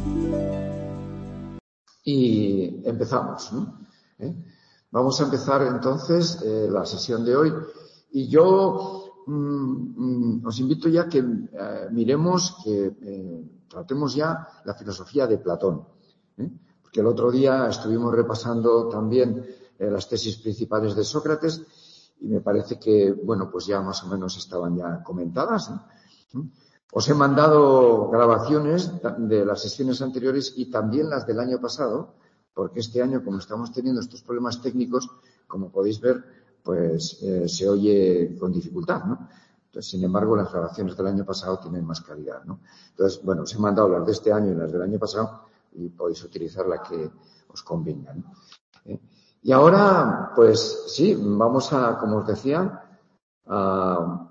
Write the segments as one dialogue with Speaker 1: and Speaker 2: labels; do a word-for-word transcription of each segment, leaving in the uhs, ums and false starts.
Speaker 1: Y empezamos, ¿no? ¿Eh? Vamos a empezar entonces eh, la sesión de hoy. Y yo mm, mm, os invito ya que eh, miremos, que eh, tratemos ya la filosofía de Platón. ¿eh? Porque el otro día estuvimos repasando también eh, las tesis principales de Sócrates y me parece que, bueno, pues ya más o menos estaban ya comentadas, ¿no? Os he mandado grabaciones de las sesiones anteriores y también las del año pasado, porque este año, como estamos teniendo estos problemas técnicos, como podéis ver, pues eh, se oye con dificultad, ¿no? Entonces, sin embargo, las grabaciones del año pasado tienen más calidad, ¿no? Entonces, bueno, os he mandado las de este año y las del año pasado y podéis utilizar la que os convenga, ¿no? ¿Eh? Y ahora, pues sí, vamos a, como os decía, a...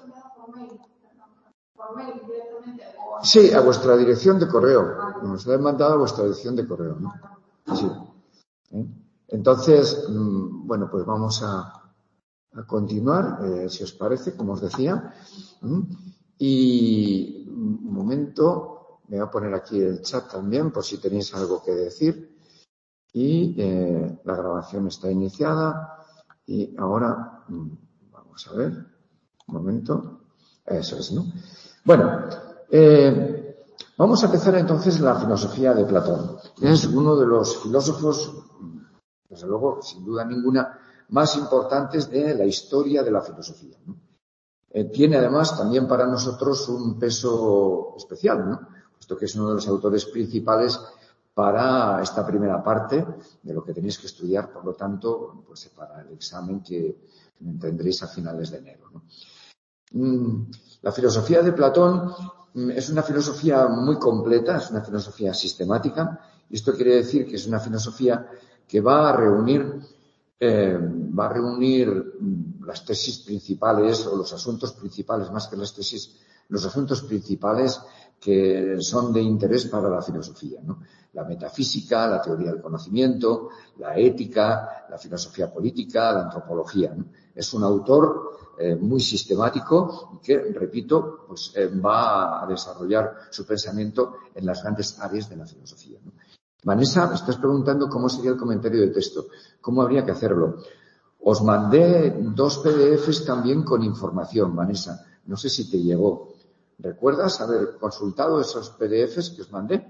Speaker 1: Sí, a vuestra dirección de correo. Nos lo he mandado a vuestra dirección de correo, ¿no? Sí. ¿Eh? Entonces, mmm, bueno, pues vamos a, a continuar, eh, si os parece, como os decía. ¿Mm? Y un momento, me voy a poner aquí el chat también, por si tenéis algo que decir. Y eh, la grabación está iniciada. Y ahora, mmm, vamos a ver, un momento. Eso es, ¿no? Bueno, eh, vamos a empezar entonces la filosofía de Platón. Es uno de los filósofos, desde luego, sin duda ninguna, más importantes de la historia de la filosofía, ¿no? Eh, tiene además también para nosotros un peso especial, ¿no? Puesto que es uno de los autores principales para esta primera parte de lo que tenéis que estudiar, por lo tanto, pues para el examen que tendréis a finales de enero, ¿no? La filosofía de Platón es una filosofía muy completa, es una filosofía sistemática, y esto quiere decir que es una filosofía que va a reunir, eh, va a reunir las tesis principales o los asuntos principales, más que las tesis, los asuntos principales que son de interés para la filosofía, ¿no? La metafísica, la teoría del conocimiento, la ética, la filosofía política, la antropología, ¿no? Es un autor eh, muy sistemático que, repito, pues eh, va a desarrollar su pensamiento en las grandes áreas de la filosofía, ¿no? Vanessa, me estás preguntando cómo sería el comentario de texto, cómo habría que hacerlo. Os mandé dos P D Fs también con información, Vanessa. No sé si te llegó. ¿Recuerdas haber consultado esos P D Fs que os mandé?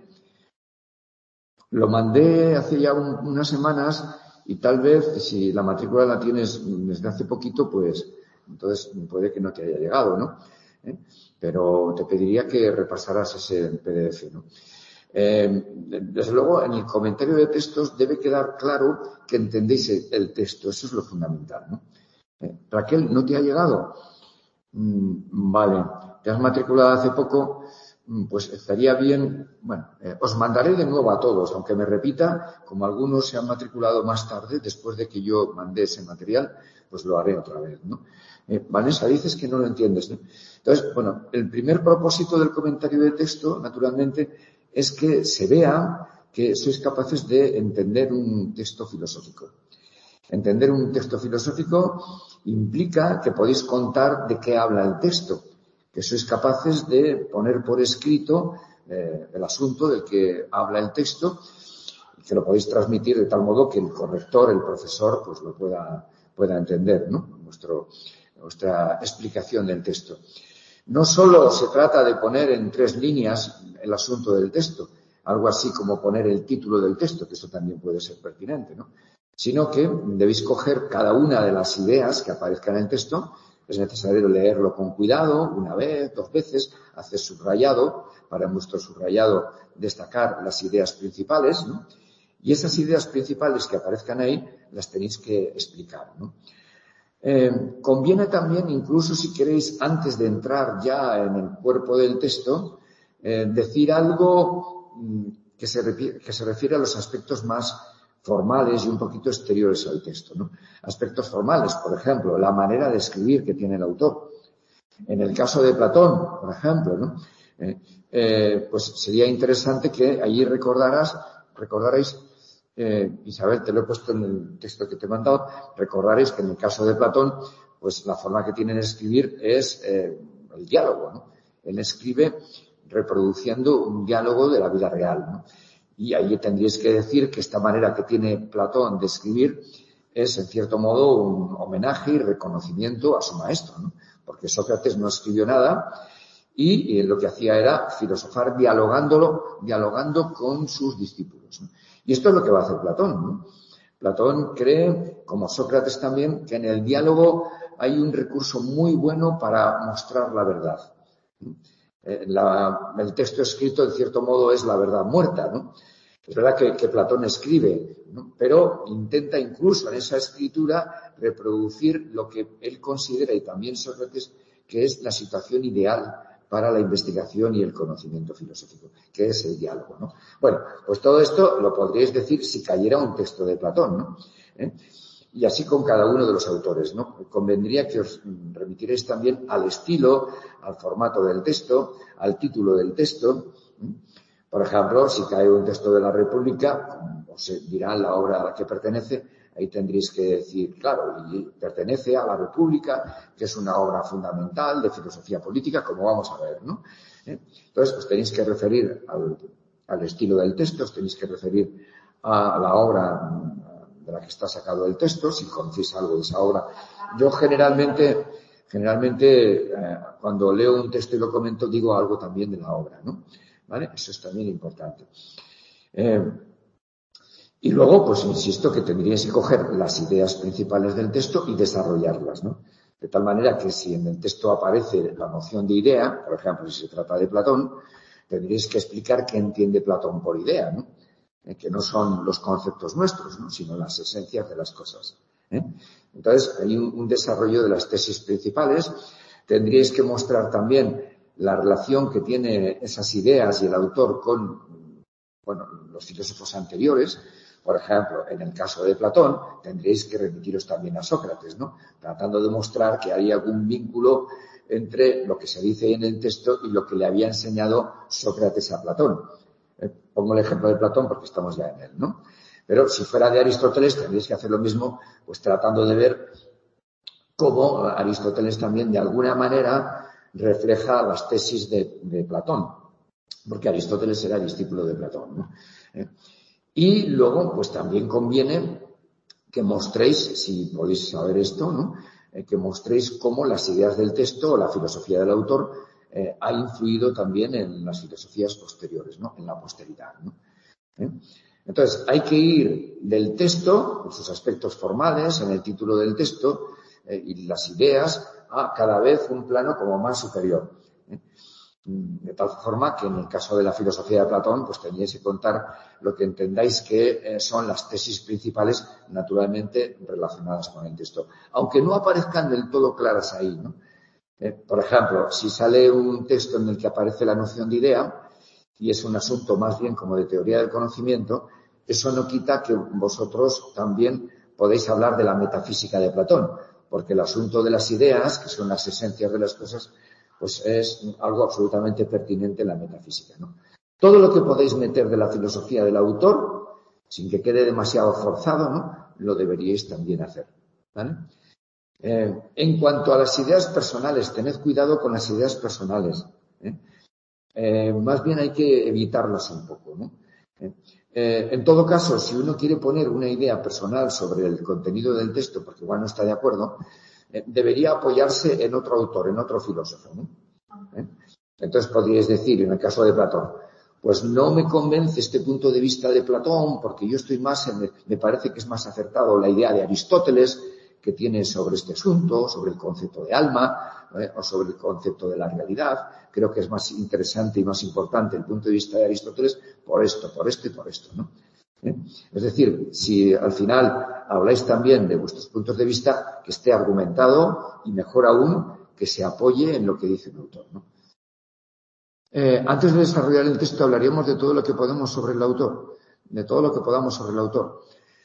Speaker 1: Lo mandé hace ya un, unas semanas y tal vez, si la matrícula la tienes desde hace poquito, pues entonces puede que no te haya llegado, ¿no? ¿Eh? Pero te pediría que repasaras ese P D F, ¿no? Eh, desde luego, en el comentario de textos debe quedar claro que entendéis el, el texto. Eso es lo fundamental, ¿no? Eh, Raquel, ¿no te ha llegado? Mm, vale. Te has matriculado hace poco, pues estaría bien, bueno, eh, os mandaré de nuevo a todos, aunque me repita, como algunos se han matriculado más tarde, después de que yo mandé ese material, pues lo haré otra vez, ¿no? Eh, Vanessa, dices que no lo entiendes, ¿no? Entonces, bueno, el primer propósito del comentario de texto, naturalmente, es que se vea que sois capaces de entender un texto filosófico. Entender un texto filosófico implica que podéis contar de qué habla el texto, que sois capaces de poner por escrito eh, el asunto del que habla el texto y que lo podéis transmitir de tal modo que el corrector, el profesor, pues lo pueda, pueda entender, ¿no? Nuestro, nuestra explicación del texto. No solo se trata de poner en tres líneas el asunto del texto, algo así como poner el título del texto, que eso también puede ser pertinente, ¿no? Sino que debéis coger cada una de las ideas que aparezcan en el texto. Es necesario leerlo con cuidado, una vez, dos veces, hacer subrayado, para en vuestro subrayado destacar las ideas principales, ¿no? Y esas ideas principales que aparezcan ahí las tenéis que explicar, ¿no? Eh, conviene también, incluso si queréis, antes de entrar ya en el cuerpo del texto, eh, decir algo que se, refiere, que se refiere a los aspectos más formales y un poquito exteriores al texto, ¿no? Aspectos formales, por ejemplo, la manera de escribir que tiene el autor. En el caso de Platón, por ejemplo, ¿no? Eh, eh, pues sería interesante que allí recordaras, recordarais, eh, Isabel, te lo he puesto en el texto que te he mandado, recordaréis que en el caso de Platón, pues la forma que tiene de escribir es eh, el diálogo, ¿no? Él escribe reproduciendo un diálogo de la vida real, ¿no? Y ahí tendríais que decir que esta manera que tiene Platón de escribir es, en cierto modo, un homenaje y reconocimiento a su maestro, ¿no? Porque Sócrates no escribió nada y, y lo que hacía era filosofar dialogándolo, dialogando con sus discípulos, ¿no? Y esto es lo que va a hacer Platón, ¿no? Platón cree, como Sócrates también, que en el diálogo hay un recurso muy bueno para mostrar la verdad. La, el texto escrito, en cierto modo, es la verdad muerta, ¿no? Es verdad que, que Platón escribe, ¿no? Pero intenta incluso en esa escritura reproducir lo que él considera, y también Sócrates, que es la situación ideal para la investigación y el conocimiento filosófico, que es el diálogo, ¿no? Bueno, pues todo esto lo podríais decir si cayera un texto de Platón, ¿no? ¿Eh? Y así con cada uno de los autores, ¿no? Convendría que os remitierais también al estilo, al formato del texto, al título del texto. Por ejemplo, si cae un texto de la República, os dirá la obra a la que pertenece, ahí tendréis que decir, claro, y pertenece a la República, que es una obra fundamental de filosofía política, como vamos a ver, ¿no? ¿Eh? Entonces, os tenéis que referir al, al estilo del texto, os tenéis que referir a la obra de la que está sacado el texto, si conocéis algo de esa obra. Yo generalmente, generalmente eh, cuando leo un texto y lo comento, digo algo también de la obra, ¿no? ¿Vale? Eso es también importante. Eh, y luego, pues insisto que tendríais que coger las ideas principales del texto y desarrollarlas, ¿no? De tal manera que si en el texto aparece la noción de idea, por ejemplo, si se trata de Platón, tendríais que explicar qué entiende Platón por idea, ¿no? Que no son los conceptos nuestros, ¿no? Sino las esencias de las cosas, ¿eh? Entonces, hay un, un desarrollo de las tesis principales. Tendríais que mostrar también la relación que tiene esas ideas y el autor con, bueno, los filósofos anteriores. Por ejemplo, en el caso de Platón, tendríais que remitiros también a Sócrates, ¿no? Tratando de mostrar que hay algún vínculo entre lo que se dice en el texto y lo que le había enseñado Sócrates a Platón. Eh, pongo el ejemplo de Platón porque estamos ya en él, ¿no? Pero si fuera de Aristóteles tendríais que hacer lo mismo, pues tratando de ver cómo Aristóteles también de alguna manera refleja las tesis de, de Platón, porque Aristóteles era discípulo de Platón, ¿no? Eh, y luego, pues también conviene que mostréis, si podéis saber esto, ¿no? Eh, que mostréis cómo las ideas del texto o la filosofía del autor Eh, ha influido también en las filosofías posteriores, ¿no? En la posteridad, ¿no? ¿Eh? Entonces, hay que ir del texto, en sus aspectos formales, en el título del texto, eh, y las ideas, a cada vez un plano como más superior, ¿eh? De tal forma que en el caso de la filosofía de Platón, pues tendríais que contar lo que entendáis que eh, son las tesis principales, naturalmente relacionadas con el texto, aunque no aparezcan del todo claras ahí, ¿no? Eh, por ejemplo, si sale un texto en el que aparece la noción de idea y es un asunto más bien como de teoría del conocimiento, eso no quita que vosotros también podéis hablar de la metafísica de Platón, porque el asunto de las ideas, que son las esencias de las cosas, pues es algo absolutamente pertinente en la metafísica, ¿no? Todo lo que podéis meter de la filosofía del autor, sin que quede demasiado forzado, ¿no? Lo deberíais también hacer, ¿vale? Eh, en cuanto a las ideas personales, tened cuidado con las ideas personales, ¿eh? Eh, más bien hay que evitarlas un poco, ¿no? Eh, eh, en todo caso, si uno quiere poner una idea personal sobre el contenido del texto, porque igual no está de acuerdo, eh, debería apoyarse en otro autor, en otro filósofo, ¿no? ¿Eh? Entonces podríais decir, en el caso de Platón, pues no me convence este punto de vista de Platón, porque yo estoy más en, me parece que es más acertado la idea de Aristóteles, que tiene sobre este asunto, sobre el concepto de alma, ¿eh? O sobre el concepto de la realidad. Creo que es más interesante y más importante el punto de vista de Aristóteles por esto, por esto y por esto, ¿no? ¿Eh? Es decir, si al final habláis también de vuestros puntos de vista, que esté argumentado y mejor aún que se apoye en lo que dice el autor, ¿no? Eh, antes de desarrollar el texto hablaríamos de todo lo que podemos sobre el autor, de todo lo que podamos sobre el autor.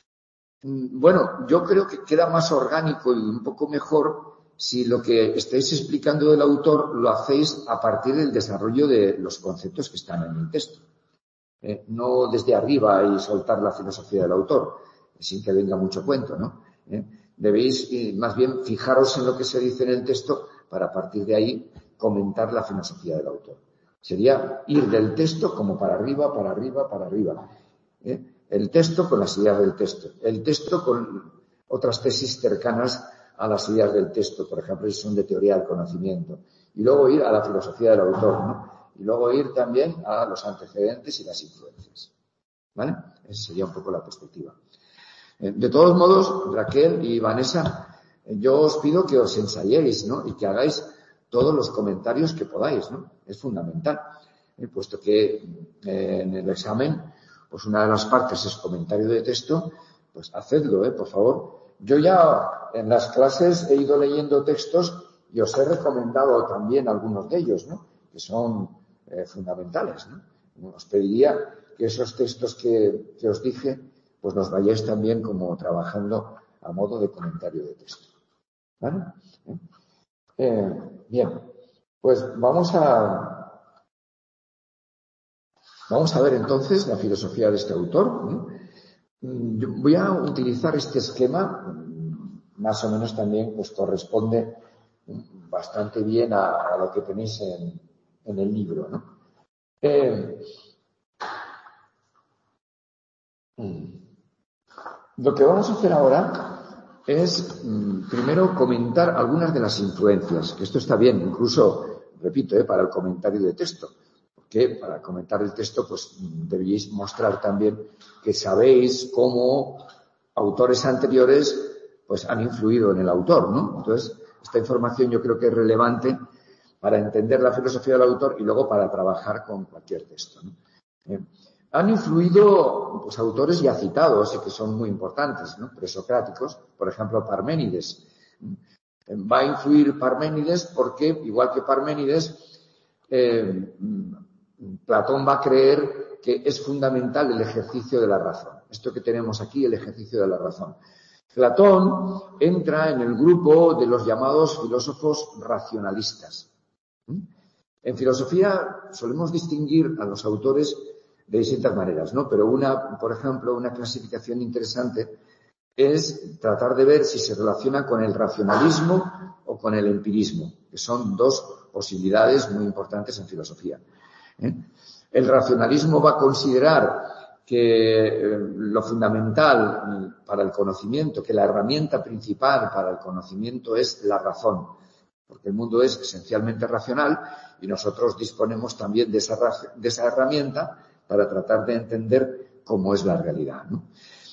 Speaker 1: Bueno, yo creo que queda más orgánico y un poco mejor si lo que estáis explicando del autor lo hacéis a partir del desarrollo de los conceptos que están en el texto. Eh, no desde arriba y soltar la filosofía del autor, sin que venga mucho cuento, ¿no? Eh, debéis eh, más bien fijaros en lo que se dice en el texto para a partir de ahí comentar la filosofía del autor. Sería ir del texto como para arriba, para arriba, para arriba. ¿eh? El texto con las ideas del texto. El texto con otras tesis cercanas a las ideas del texto. Por ejemplo, si son de teoría del conocimiento. Y luego ir a la filosofía del autor, ¿no? Y luego ir también a los antecedentes y las influencias. ¿Vale? Esa sería un poco la perspectiva. De todos modos, Raquel y Vanessa, yo os pido que os ensayéis, ¿no? Y que hagáis todos los comentarios que podáis, ¿no? Es fundamental, ¿eh? Puesto que eh, en el examen, pues una de las partes es comentario de texto, pues hacedlo, ¿eh? Por favor. Yo ya en las clases he ido leyendo textos y os he recomendado también algunos de ellos, ¿no? Que son eh, fundamentales, ¿no? Os pediría que esos textos que, que os dije, pues los vayáis también como trabajando a modo de comentario de texto. ¿Vale? ¿Eh? Eh, bien, pues vamos a vamos a ver entonces la filosofía de este autor, ¿no? Yo voy a utilizar este esquema, más o menos también pues corresponde bastante bien a, a lo que tenéis en, en el libro, ¿no? Eh, lo que vamos a hacer ahora es primero comentar algunas de las influencias, que esto está bien, incluso, repito, eh, para el comentario de texto, porque para comentar el texto pues deberíais mostrar también que sabéis cómo autores anteriores pues han influido en el autor, ¿no? Entonces, esta información yo creo que es relevante para entender la filosofía del autor y luego para trabajar con cualquier texto, ¿no? Eh, han influido pues, autores ya citados y que son muy importantes, ¿no? Presocráticos, por ejemplo, Parménides. Va a influir Parménides porque, igual que Parménides, eh, Platón va a creer que es fundamental el ejercicio de la razón. Esto que tenemos aquí, el ejercicio de la razón. Platón entra en el grupo de los llamados filósofos racionalistas. En filosofía solemos distinguir a los autores de distintas maneras, ¿no? Pero una, por ejemplo, una clasificación interesante es tratar de ver si se relaciona con el racionalismo o con el empirismo, que son dos posibilidades muy importantes en filosofía. ¿eh? El racionalismo va a considerar que eh, lo fundamental para el conocimiento, que la herramienta principal para el conocimiento es la razón, porque el mundo es esencialmente racional y nosotros disponemos también de esa, de esa herramienta para tratar de entender cómo es la realidad, ¿no?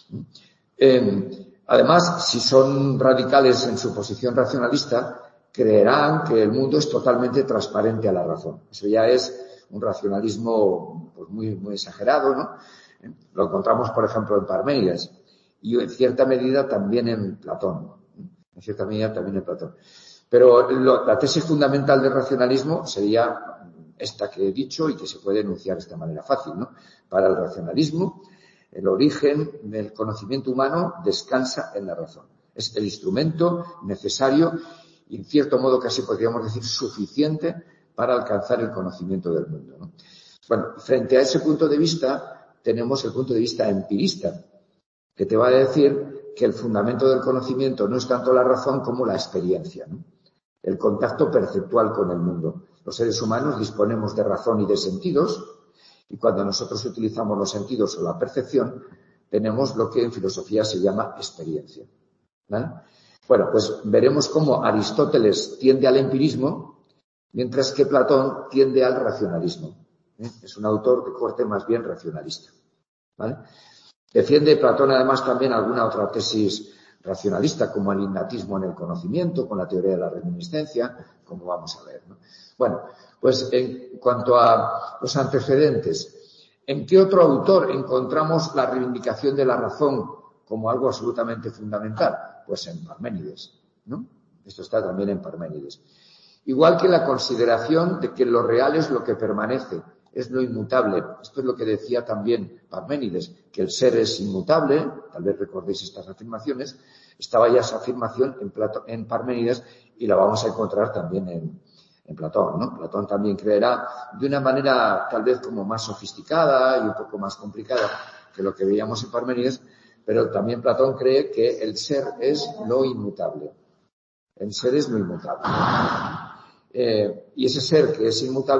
Speaker 1: Eh, además, si son radicales en su posición racionalista, creerán que el mundo es totalmente transparente a la razón. Eso ya es un racionalismo pues, muy, muy exagerado, ¿no? Lo encontramos, por ejemplo, en Parménides y en cierta medida también en Platón. En cierta medida también en Platón. Pero lo, la tesis fundamental del racionalismo sería esta que he dicho y que se puede enunciar de esta manera fácil, ¿no? Para el racionalismo, el origen del conocimiento humano descansa en la razón. Es el instrumento necesario y, en cierto modo, casi podríamos decir suficiente para alcanzar el conocimiento del mundo, ¿no? Bueno, frente a ese punto de vista, tenemos el punto de vista empirista, que te va a decir que el fundamento del conocimiento no es tanto la razón como la experiencia, ¿no? El contacto perceptual con el mundo. Los seres humanos disponemos de razón y de sentidos, y cuando nosotros utilizamos los sentidos o la percepción, tenemos lo que en filosofía se llama experiencia, ¿vale? Bueno, pues veremos cómo Aristóteles tiende al empirismo, mientras que Platón tiende al racionalismo. ¿eh? Es un autor de corte más bien racionalista, ¿vale? Defiende Platón además también alguna otra tesis racionalista, como el innatismo en el conocimiento, con la teoría de la reminiscencia, como vamos a ver, ¿no? Bueno, pues en cuanto a los antecedentes, ¿en qué otro autor encontramos la reivindicación de la razón como algo absolutamente fundamental? Pues en Parménides, ¿no? Esto está también en Parménides. Igual que la consideración de que lo real es lo que permanece, es lo inmutable. Esto es lo que decía también Parménides, que el ser es inmutable, tal vez recordéis estas afirmaciones. Estaba ya esa afirmación en, Platón, en Parménides y la vamos a encontrar también en, en Platón, ¿no? Platón también creerá de una manera tal vez como más sofisticada y un poco más complicada que lo que veíamos en Parménides, pero también Platón cree que el ser es lo inmutable. El ser es lo inmutable. Eh, y ese ser que es inmutable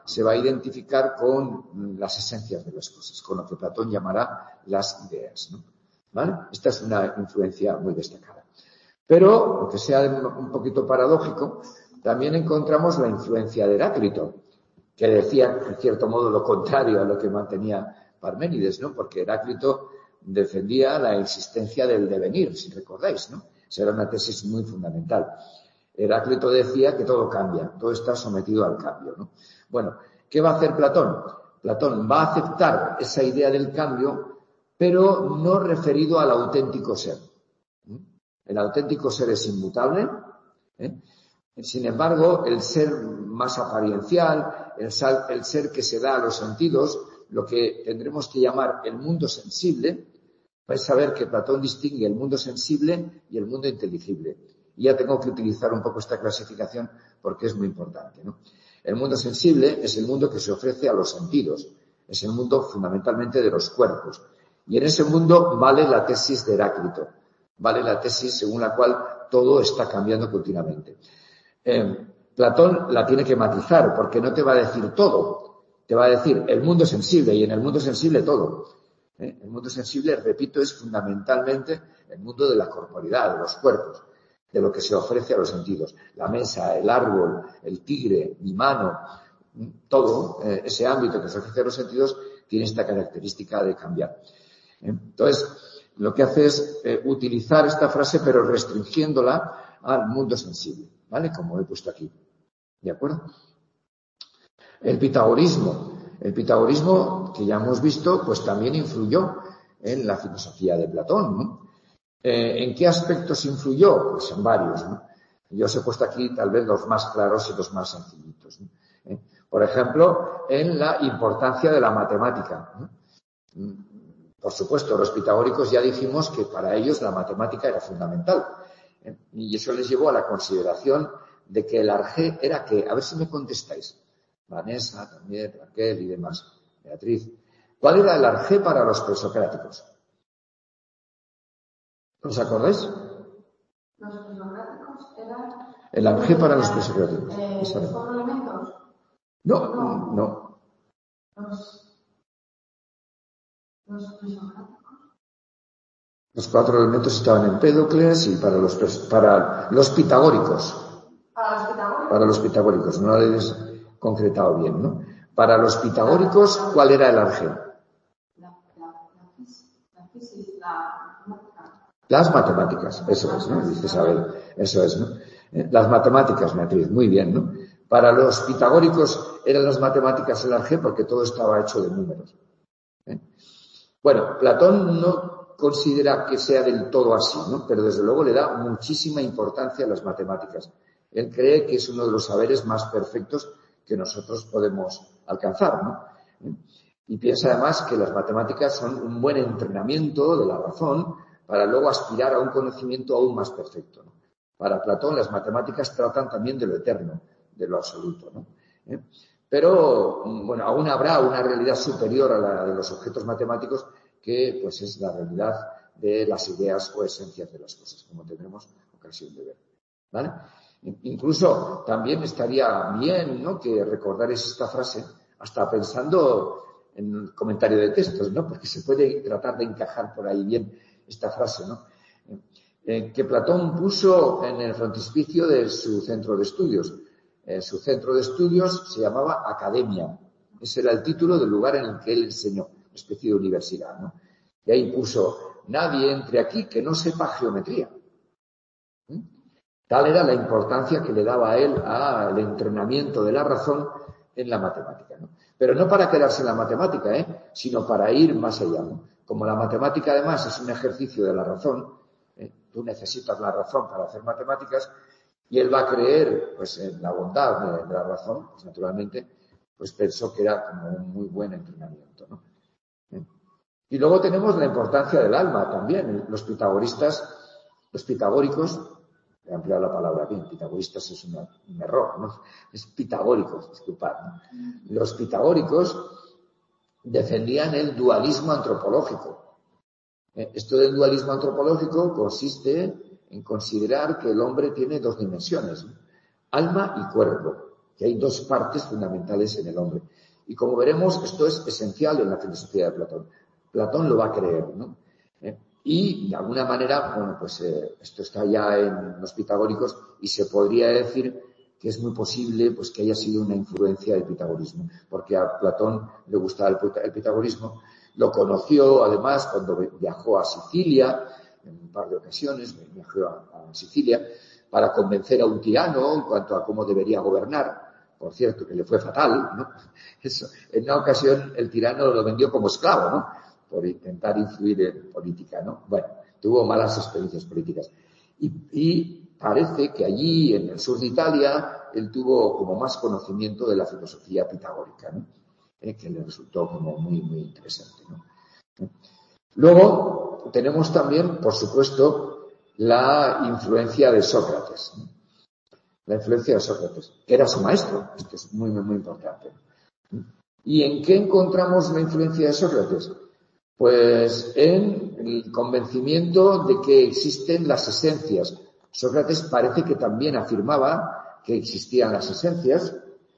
Speaker 1: se va a identificar con las esencias de las cosas, con lo que Platón llamará las ideas, ¿no? ¿Vale? Esta es una influencia muy destacada. Pero, aunque sea un poquito paradójico, también encontramos la influencia de Heráclito, que decía, en cierto modo, lo contrario a lo que mantenía Parménides, ¿no? Porque Heráclito defendía la existencia del devenir, si recordáis, ¿no? Esa era una tesis muy fundamental. Heráclito decía que todo cambia, todo está sometido al cambio, ¿no? Bueno, ¿qué va a hacer Platón? Platón va a aceptar esa idea del cambio, pero no referido al auténtico ser. El auténtico ser es inmutable, ¿eh? Sin embargo, el ser más apariencial, el, sal, el ser que se da a los sentidos, lo que tendremos que llamar el mundo sensible, vais a ver que Platón distingue el mundo sensible y el mundo inteligible. Y ya tengo que utilizar un poco esta clasificación porque es muy importante, ¿no? El mundo sensible es el mundo que se ofrece a los sentidos, es el mundo fundamentalmente de los cuerpos. Y en ese mundo vale la tesis de Heráclito, vale la tesis según la cual todo está cambiando continuamente. Eh, Platón la tiene que matizar porque no te va a decir todo, te va a decir el mundo sensible y en el mundo sensible todo. ¿Eh? El mundo sensible, repito, es fundamentalmente el mundo de la corporidad, de los cuerpos, de lo que se ofrece a los sentidos. La mesa, el árbol, el tigre, mi mano, todo eh, ese ámbito que se ofrece a los sentidos tiene esta característica de cambiar. ¿Eh? Entonces, lo que hace es eh, utilizar esta frase pero restringiéndola al mundo sensible. ¿Vale? Como he puesto aquí. ¿De acuerdo? El pitagorismo. El pitagorismo, que ya hemos visto, pues también influyó en la filosofía de Platón, ¿no? Eh, ¿En qué aspectos influyó? Pues en varios, ¿no? Yo os he puesto aquí tal vez los más claros y los más sencillitos, ¿no? ¿Eh? Por ejemplo, en la importancia de la matemática, ¿no? Por supuesto, los pitagóricos ya dijimos que para ellos la matemática era fundamental. Y eso les llevó a la consideración de que el arjé era que, a ver si me contestáis, Vanessa, también, Raquel y demás, Beatriz, ¿cuál era el arjé para los presocráticos? ¿Os acordáis?
Speaker 2: Los presocráticos eran...
Speaker 1: El arjé para los presocráticos.
Speaker 2: Eh, ¿Los cuatro elementos?
Speaker 1: No, no. no.
Speaker 2: Los, los presocráticos.
Speaker 1: Los cuatro elementos estaban en Empédocles y para los, para los pitagóricos.
Speaker 2: Para los pitagóricos.
Speaker 1: Para los pitagóricos, no lo habéis concretado bien, ¿no? Para los pitagóricos, ¿cuál era el arjé?
Speaker 2: La, la, la, la física, la matemática.
Speaker 1: Las matemáticas, eso es, ¿no? Dice Isabel, eso es, ¿no? Las matemáticas, Beatriz, muy bien, ¿no? Para los pitagóricos eran las matemáticas el arjé porque todo estaba hecho de números. ¿Eh? Bueno, Platón no considera que sea del todo así, ¿no? Pero desde luego le da muchísima importancia a las matemáticas. Él cree que es uno de los saberes más perfectos que nosotros podemos alcanzar, ¿no? Y piensa además que las matemáticas son un buen entrenamiento de la razón para luego aspirar a un conocimiento aún más perfecto, ¿no? Para Platón las matemáticas tratan también de lo eterno, de lo absoluto, ¿no? ¿Eh? Pero, bueno, aún habrá una realidad superior a la de los objetos matemáticos que pues es la realidad de las ideas o esencias de las cosas, como tendremos ocasión de ver, ¿vale? Incluso también estaría bien, ¿no?, que recordarais esta frase, hasta pensando en el comentario de textos, ¿no?, porque se puede tratar de encajar por ahí bien esta frase, ¿no?, eh, que Platón puso en el frontispicio de su centro de estudios. Eh, su centro de estudios se llamaba Academia. Ese era el título del lugar en el que él enseñó, una especie de universidad, ¿no? Y ahí puso, nadie entre aquí que no sepa geometría. ¿Mm? Tal era la importancia que le daba a él al entrenamiento de la razón en la matemática, ¿no? Pero no para quedarse en la matemática, ¿eh?, sino para ir más allá, ¿no? Como la matemática además es un ejercicio de la razón, ¿eh?, tú necesitas la razón para hacer matemáticas, y él va a creer pues en la bondad de, de la razón, pues naturalmente pues pensó que era como un muy buen entrenamiento, ¿no? ¿Eh? Y luego tenemos la importancia del alma también. Los pitagoristas, los pitagóricos, he ampliado la palabra bien, pitagoristas es una, un error, ¿no? Es pitagóricos, disculpad, ¿no? Los pitagóricos defendían el dualismo antropológico. ¿Eh? Esto del dualismo antropológico consiste en considerar que el hombre tiene dos dimensiones, ¿no?, alma y cuerpo. que hay dos partes fundamentales en el hombre. Y como veremos, esto es esencial en la filosofía de Platón. Platón lo va a creer, ¿no? ¿Eh? Y, de alguna manera, bueno, pues eh, esto está ya en los pitagóricos y se podría decir que es muy posible pues que haya sido una influencia del pitagorismo, porque a Platón le gustaba el, el pitagorismo, lo conoció además cuando viajó a Sicilia, en un par de ocasiones viajó a, a Sicilia, para convencer a un tirano en cuanto a cómo debería gobernar. Por cierto, que le fue fatal, ¿no? Eso, en una ocasión el tirano lo vendió como esclavo, ¿no? Por intentar influir en política, ¿no? Bueno, tuvo malas experiencias políticas. Y, y parece que allí, en el sur de Italia, él tuvo como más conocimiento de la filosofía pitagórica, ¿no? Eh, que le resultó como muy, muy interesante, ¿no? Luego, tenemos también, por supuesto, la influencia de Sócrates, ¿no? La influencia de Sócrates, que era su maestro. Esto es muy, muy, muy importante. ¿Y en qué encontramos la influencia de Sócrates? Pues en el convencimiento de que existen las esencias. Sócrates parece que también afirmaba que existían las esencias,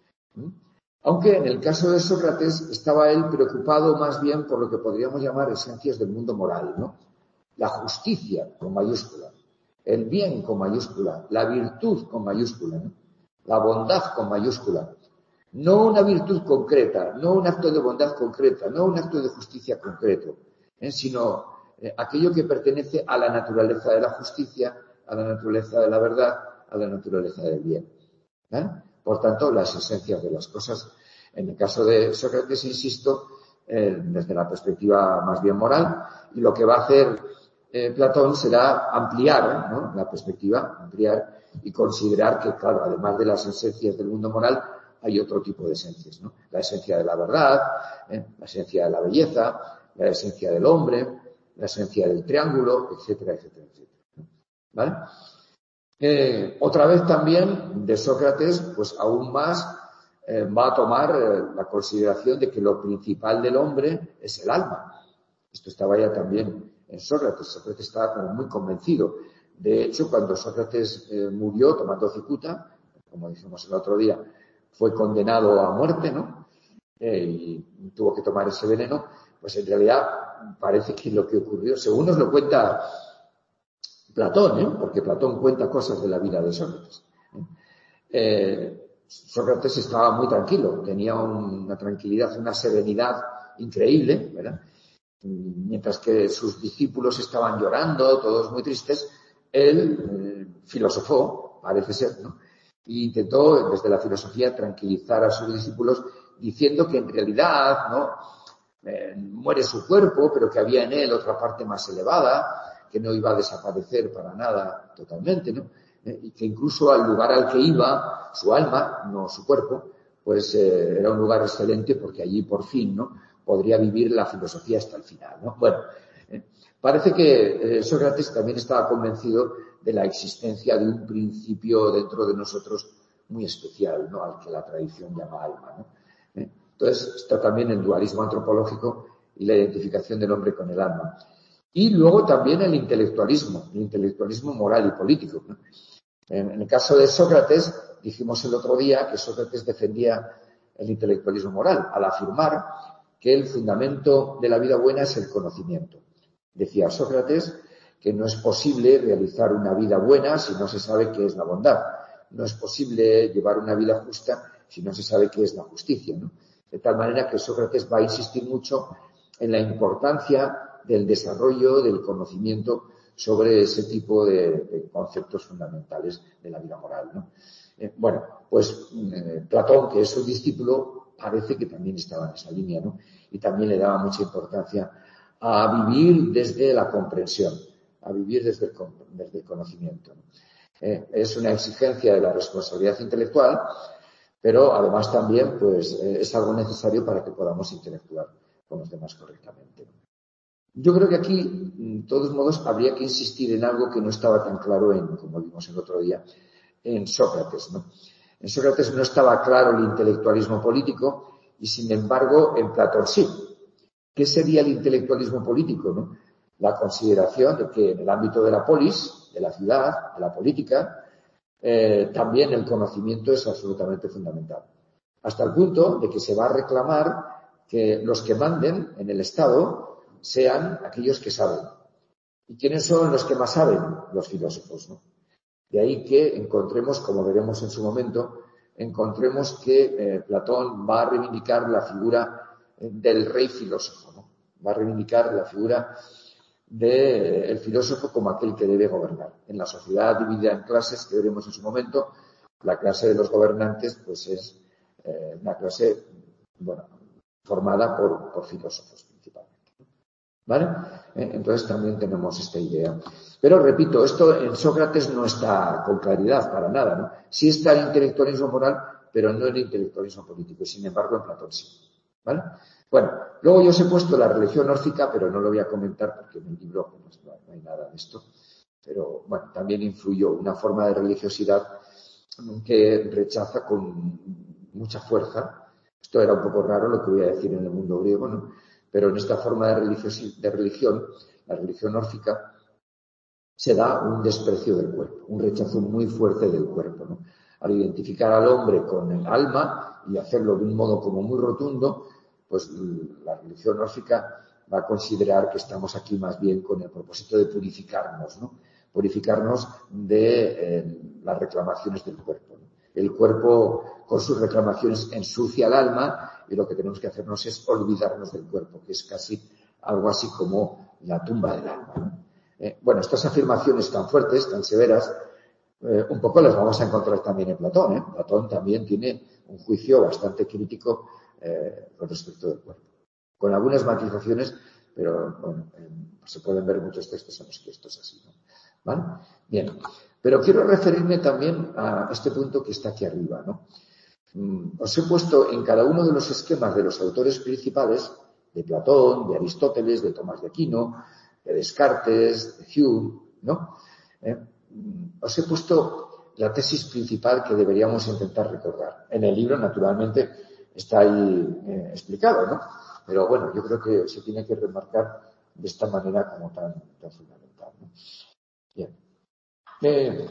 Speaker 1: aunque en el caso de Sócrates estaba él preocupado más bien por lo que podríamos llamar esencias del mundo moral, ¿no? La justicia con mayúscula, el bien con mayúscula, la virtud con mayúscula, ¿no? La bondad con mayúscula. No una virtud concreta, no un acto de bondad concreta, no un acto de justicia concreto, ¿eh? sino eh, aquello que pertenece a la naturaleza de la justicia, a la naturaleza de la verdad, a la naturaleza del bien. ¿Eh? Por tanto, las esencias de las cosas, en el caso de Sócrates, insisto, eh, desde la perspectiva más bien moral, y lo que va a hacer eh, Platón será ampliar, ¿no?, la perspectiva, ampliar y considerar que, claro, además de las esencias del mundo moral, hay otro tipo de esencias, ¿no? La esencia de la verdad, ¿eh? La esencia de la belleza, la esencia del hombre, la esencia del triángulo, etcétera, etcétera, etcétera. ¿Vale? Eh, otra vez también de Sócrates, pues aún más eh, va a tomar eh, la consideración de que lo principal del hombre es el alma. Esto estaba ya también en Sócrates. Sócrates estaba como muy convencido. De hecho, cuando Sócrates eh, murió tomando cicuta, como dijimos el otro día, fue condenado a muerte, ¿no? Eh, y tuvo que tomar ese veneno. Pues en realidad parece que lo que ocurrió, según nos lo cuenta Platón, ¿eh? Porque Platón cuenta cosas de la vida de Sócrates. Eh, Sócrates estaba muy tranquilo, tenía una tranquilidad, una serenidad increíble, ¿verdad? Mientras que sus discípulos estaban llorando, todos muy tristes, él eh, filosofó, parece ser, ¿no? E intentó, desde la filosofía, tranquilizar a sus discípulos diciendo que en realidad, ¿no?, eh, muere su cuerpo, pero que había en él otra parte más elevada, que no iba a desaparecer para nada totalmente, ¿no? Eh, y que incluso al lugar al que iba, su alma, no su cuerpo, pues eh, era un lugar excelente porque allí por fin, ¿no?, podría vivir la filosofía hasta el final, ¿no? Bueno, eh, parece que eh, Sócrates también estaba convencido de la existencia de un principio dentro de nosotros muy especial, ¿no?, al que la tradición llama alma, ¿no? Eh, entonces está también el dualismo antropológico y la identificación del hombre con el alma. Y luego también el intelectualismo, el intelectualismo moral y político, ¿no? En, en el caso de Sócrates, dijimos el otro día que Sócrates defendía el intelectualismo moral al afirmar que el fundamento de la vida buena es el conocimiento. Decía Sócrates que no es posible realizar una vida buena si no se sabe qué es la bondad. No es posible llevar una vida justa si no se sabe qué es la justicia, ¿no? De tal manera que Sócrates va a insistir mucho en la importancia del desarrollo del conocimiento sobre ese tipo de, de conceptos fundamentales de la vida moral, ¿no? Eh, bueno, pues eh, Platón, que es su discípulo, parece que también estaba en esa línea, ¿no? Y también le daba mucha importancia a vivir desde la comprensión, a vivir desde el, desde el conocimiento, ¿no? Eh, es una exigencia de la responsabilidad intelectual, pero además también pues eh, es algo necesario para que podamos interactuar con los demás correctamente, ¿no? Yo creo que aquí, de todos modos, habría que insistir en algo que no estaba tan claro en, como vimos el otro día, en Sócrates, ¿no? En Sócrates no estaba claro el intelectualismo político y, sin embargo, en Platón sí. ¿Qué sería el intelectualismo político, no? La consideración de que en el ámbito de la polis, de la ciudad, de la política, eh, también el conocimiento es absolutamente fundamental. Hasta el punto de que se va a reclamar que los que manden en el Estado sean aquellos que saben. ¿Y quiénes son los que más saben? Los filósofos, ¿no? De ahí que encontremos, como veremos en su momento, encontremos que eh, Platón va a reivindicar la figura del rey filósofo, ¿no? Va a reivindicar la figura del eh, filósofo como aquel que debe gobernar. En la sociedad dividida en clases, que veremos en su momento, la clase de los gobernantes pues es eh, una clase, bueno, formada por, por filósofos principalmente. ¿Vale? Eh, entonces también tenemos esta idea. Pero repito, esto en Sócrates no está con claridad para nada, ¿no? Sí está el intelectualismo moral, pero no el intelectualismo político. Sin embargo, en Platón sí. ¿Vale? Bueno, luego yo os he puesto la religión órfica, pero no lo voy a comentar porque en el libro pues, no, no hay nada de esto. Pero bueno, también influyó una forma de religiosidad que rechaza con mucha fuerza. Esto era un poco raro lo que voy a decir en el mundo griego, ¿no? Pero en esta forma de, de religión, la religión órfica, se da un desprecio del cuerpo, un rechazo muy fuerte del cuerpo, ¿no? Al identificar al hombre con el alma y hacerlo de un modo como muy rotundo, pues la religión órfica va a considerar que estamos aquí más bien con el propósito de purificarnos, ¿no? Purificarnos de eh, las reclamaciones del cuerpo, ¿no? El cuerpo con sus reclamaciones ensucia el alma y lo que tenemos que hacernos es olvidarnos del cuerpo, que es casi algo así como la tumba del alma, ¿no? Eh, bueno, estas afirmaciones tan fuertes, tan severas, eh, un poco las vamos a encontrar también en Platón, ¿eh? Platón también tiene un juicio bastante crítico eh, con respecto del cuerpo, con algunas matizaciones, pero bueno, eh, se pueden ver muchos textos en los que esto es así, ¿no? ¿Vale? Bien, pero quiero referirme también a este punto que está aquí arriba, ¿no? Os he puesto en cada uno de los esquemas de los autores principales, de Platón, de Aristóteles, de Tomás de Aquino, de Descartes, de Hume, ¿no? Eh, os he puesto la tesis principal que deberíamos intentar recordar. En el libro, naturalmente, está ahí eh, explicado, ¿no? Pero bueno, yo creo que se tiene que remarcar de esta manera como tan, tan fundamental, ¿no? Bien. Eh,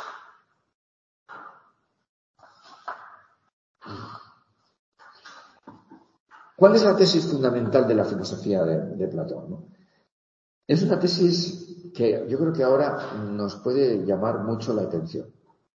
Speaker 1: ¿Cuál es la tesis fundamental de la filosofía de, de Platón, ¿no? Es una tesis que yo creo que ahora nos puede llamar mucho la atención.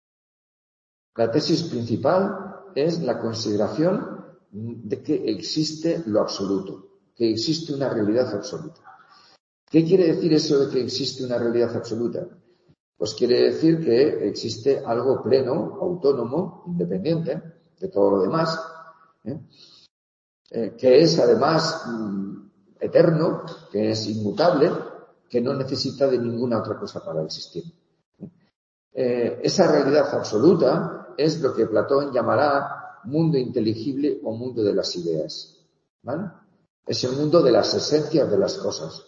Speaker 1: La tesis principal es la consideración de que existe lo absoluto, que existe una realidad absoluta. ¿Qué quiere decir eso de que existe una realidad absoluta? Pues quiere decir que existe algo pleno, autónomo, independiente de todo lo demás, ¿eh? Eh, que es además mm, eterno, que es inmutable, que no necesita de ninguna otra cosa para existir. Eh, esa realidad absoluta es lo que Platón llamará mundo inteligible o mundo de las ideas, ¿vale? Es el mundo de las esencias de las cosas.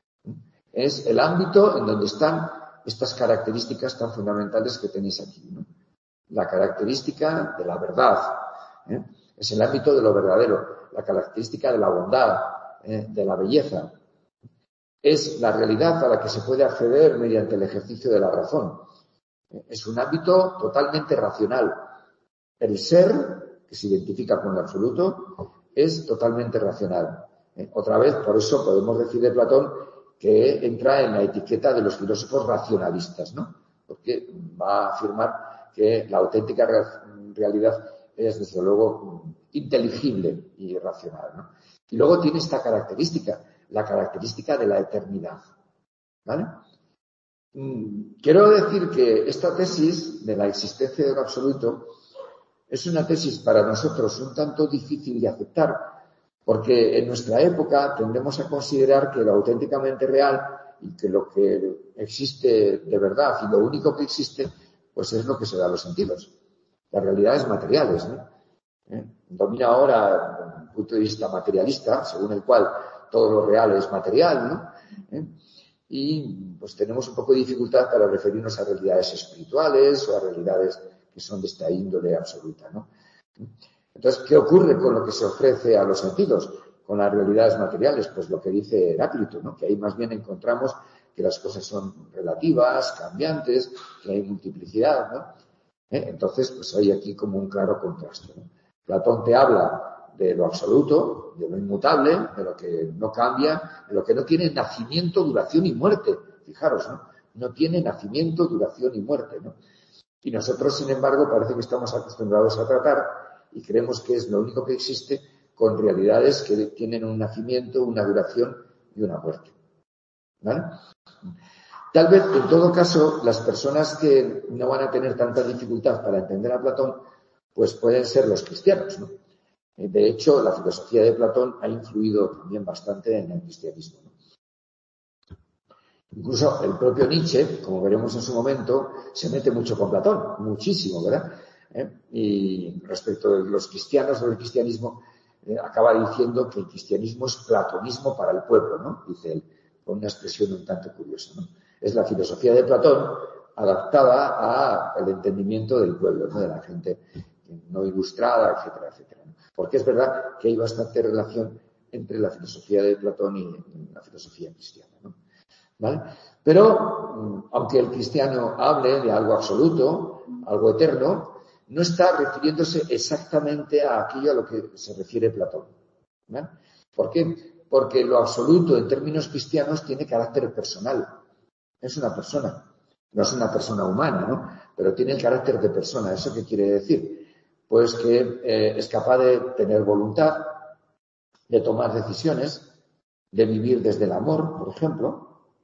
Speaker 1: Es el ámbito en donde están estas características tan fundamentales que tenéis aquí, ¿no? La característica de la verdad, ¿eh? Es el ámbito de lo verdadero, la característica de la bondad, ¿eh? De la belleza. Es la realidad a la que se puede acceder mediante el ejercicio de la razón. Es un ámbito totalmente racional. El ser, que se identifica con lo absoluto, es totalmente racional. ¿Eh? Otra vez, por eso podemos decir de Platón que entra en la etiqueta de los filósofos racionalistas, ¿no? Porque va a afirmar que la auténtica realidad es, desde luego, inteligible y racional, ¿no? Y luego tiene esta característica, la característica de la eternidad, ¿vale? Quiero decir que esta tesis de la existencia de lo absoluto es una tesis para nosotros un tanto difícil de aceptar, porque en nuestra época tendemos a considerar que lo auténticamente real y que lo que existe de verdad y lo único que existe, pues es lo que se da a los sentidos. Las realidades materiales, ¿no? ¿Eh? Domina ahora un punto de vista materialista, según el cual todo lo real es material, ¿no? ¿Eh? Y pues tenemos un poco de dificultad para referirnos a realidades espirituales o a realidades que son de esta índole absoluta, ¿no? Entonces, ¿qué ocurre con lo que se ofrece a los sentidos? Con las realidades materiales, pues lo que dice Heráclito, ¿no? Que ahí más bien encontramos que las cosas son relativas, cambiantes, que hay multiplicidad, ¿no? ¿Eh? Entonces, pues hay aquí como un claro contraste, ¿no? Platón te habla de lo absoluto, de lo inmutable, de lo que no cambia, de lo que no tiene nacimiento, duración y muerte. Fijaros, ¿no? No tiene nacimiento, duración y muerte, ¿no? Y nosotros, sin embargo, parece que estamos acostumbrados a tratar y creemos que es lo único que existe con realidades que tienen un nacimiento, una duración y una muerte. ¿Vale? Tal vez, en todo caso, las personas que no van a tener tanta dificultad para entender a Platón, pues pueden ser los cristianos, ¿no? De hecho, la filosofía de Platón ha influido también bastante en el cristianismo, ¿no? Incluso el propio Nietzsche, como veremos en su momento, se mete mucho con Platón, muchísimo, ¿verdad? ¿Eh? Y respecto de los cristianos o del cristianismo, eh, acaba diciendo que el cristianismo es platonismo para el pueblo, ¿no? Dice él, con una expresión un tanto curiosa, ¿no? Es la filosofía de Platón adaptada al entendimiento del pueblo, ¿no? De la gente no ilustrada, etcétera, etcétera, ¿no? Porque es verdad que hay bastante relación entre la filosofía de Platón y la filosofía cristiana, ¿no? ¿Vale? Pero, aunque el cristiano hable de algo absoluto, algo eterno, no está refiriéndose exactamente a aquello a lo que se refiere Platón, ¿vale? ¿Por qué? Porque lo absoluto en términos cristianos tiene carácter personal. Es una persona. No es una persona humana, ¿no? Pero tiene el carácter de persona. ¿Eso qué quiere decir? Pues que eh, es capaz de tener voluntad, de tomar decisiones, de vivir desde el amor, por ejemplo,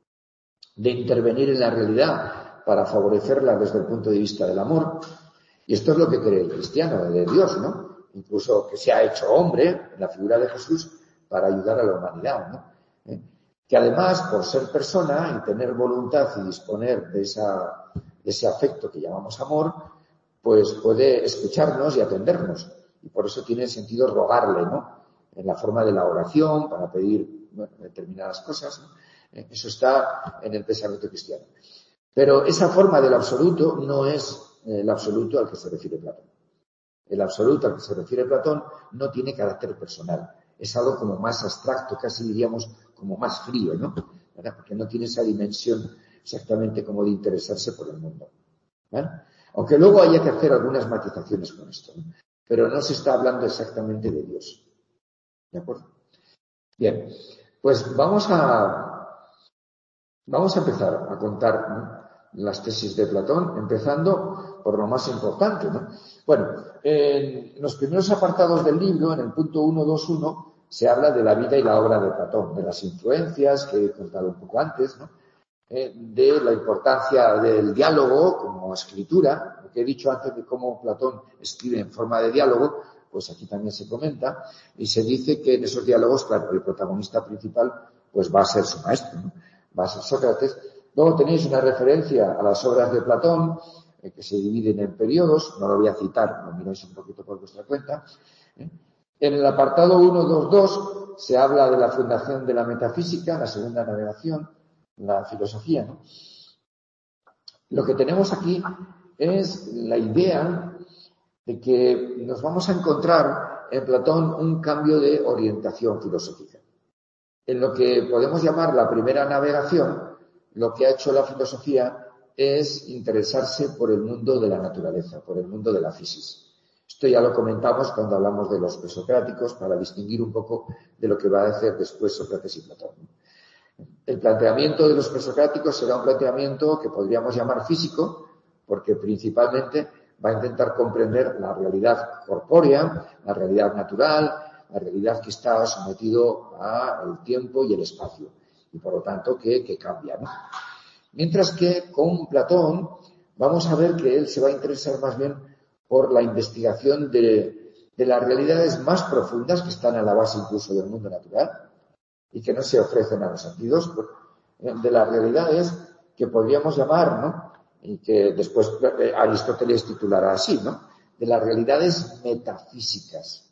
Speaker 1: de intervenir en la realidad para favorecerla desde el punto de vista del amor. Y esto es lo que cree el cristiano de Dios, ¿no? Incluso que se ha hecho hombre en la figura de Jesús para ayudar a la humanidad, ¿no? ¿Eh? Que además, por ser persona y tener voluntad y disponer de, esa, de ese afecto que llamamos amor, pues puede escucharnos y atendernos. Y por eso tiene sentido rogarle, ¿no? En la forma de la oración, para pedir, bueno, determinadas cosas, ¿no? Eso está en el pensamiento cristiano. Pero esa forma del absoluto no es el absoluto al que se refiere Platón. El absoluto al que se refiere Platón no tiene carácter personal. Es algo como más abstracto, casi diríamos como más frío, ¿no? ¿Verdad? Porque no tiene esa dimensión exactamente como de interesarse por el mundo, ¿vale? Aunque luego haya que hacer algunas matizaciones con esto, ¿no? Pero no se está hablando exactamente de Dios. ¿De acuerdo? Bien, pues vamos a Vamos a empezar a contar, ¿no?, las tesis de Platón, empezando por lo más importante, ¿no? Bueno, en los primeros apartados del libro, en el punto uno dos uno, se habla de la vida y la obra de Platón, de las influencias que he contado un poco antes, ¿no? Eh, de la importancia del diálogo como escritura, lo que he dicho antes de cómo Platón escribe en forma de diálogo, pues aquí también se comenta, y se dice que en esos diálogos, claro, el protagonista principal pues va a ser su maestro, ¿no? Va a ser Sócrates. Luego tenéis una referencia a las obras de Platón, eh, que se dividen en periodos, no lo voy a citar, lo miráis un poquito por vuestra cuenta. ¿eh? En el apartado uno dos dos se habla de la fundación de la metafísica, la segunda navegación, la filosofía, ¿no? Lo que tenemos aquí es la idea de que nos vamos a encontrar en Platón un cambio de orientación filosófica. En lo que podemos llamar la primera navegación, lo que ha hecho la filosofía es interesarse por el mundo de la naturaleza, por el mundo de la física. Esto ya lo comentamos cuando hablamos de los presocráticos, para distinguir un poco de lo que va a hacer después Sócrates y Platón. El planteamiento de los presocráticos será un planteamiento que podríamos llamar físico, porque principalmente va a intentar comprender la realidad corpórea, la realidad natural, la realidad que está sometido al tiempo y el espacio, y por lo tanto que, que cambia, ¿no? Mientras que con Platón vamos a ver que él se va a interesar más bien por la investigación de, de las realidades más profundas que están a la base incluso del mundo natural y que no se ofrecen a los sentidos, de las realidades que podríamos llamar, ¿no?, y que después Aristóteles titulará así, ¿no?, de las realidades metafísicas.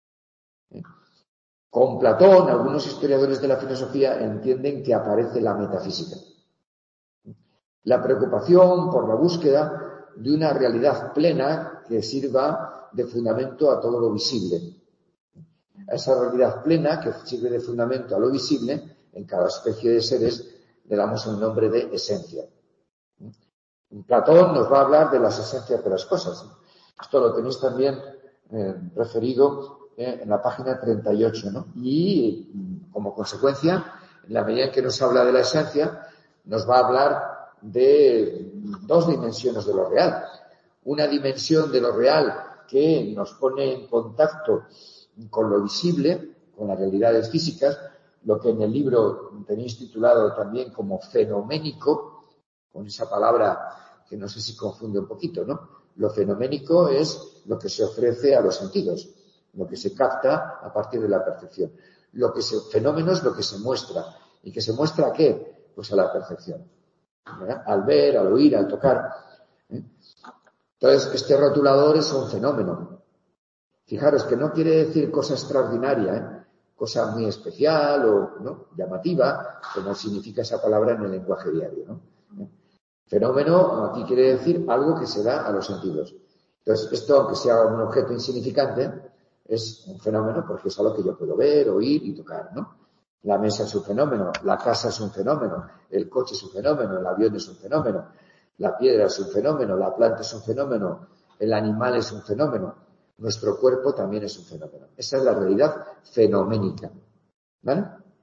Speaker 1: Con Platón, algunos historiadores de la filosofía entienden que aparece la metafísica. La preocupación por la búsqueda de una realidad plena que sirva de fundamento a todo lo visible. A esa realidad plena que sirve de fundamento a lo visible, en cada especie de seres le damos el nombre de esencia. Platón nos va a hablar de las esencias de las cosas. Esto lo tenéis también eh, referido eh, en la página treinta y ocho, ¿no? Y como consecuencia, en la medida en que nos habla de la esencia, nos va a hablar de dos dimensiones de lo real. Una dimensión de lo real que nos pone en contacto con lo visible, con las realidades físicas, lo que en el libro tenéis titulado también como fenoménico, con esa palabra que no sé si confunde un poquito, ¿no? Lo fenoménico es lo que se ofrece a los sentidos, lo que se capta a partir de la percepción. Lo que se, fenómeno es lo que se muestra. ¿Y que se muestra a qué? Pues a la percepción. ¿Verdad? Al ver, al oír, al tocar. ¿Eh? Entonces, este rotulador es un fenómeno. Fijaros que no quiere decir cosa extraordinaria, ¿eh? Cosa muy especial o ¿no? llamativa, como significa esa palabra en el lenguaje diario, ¿no? ¿Eh? Fenómeno aquí quiere decir algo que se da a los sentidos. Entonces, esto, aunque sea un objeto insignificante, es un fenómeno porque es algo que yo puedo ver, oír y tocar, ¿no? La mesa es un fenómeno, la casa es un fenómeno, el coche es un fenómeno, el avión es un fenómeno, la piedra es un fenómeno, la planta es un fenómeno, el animal es un fenómeno, nuestro cuerpo también es un fenómeno. Esa es la realidad fenoménica. ¿Vale?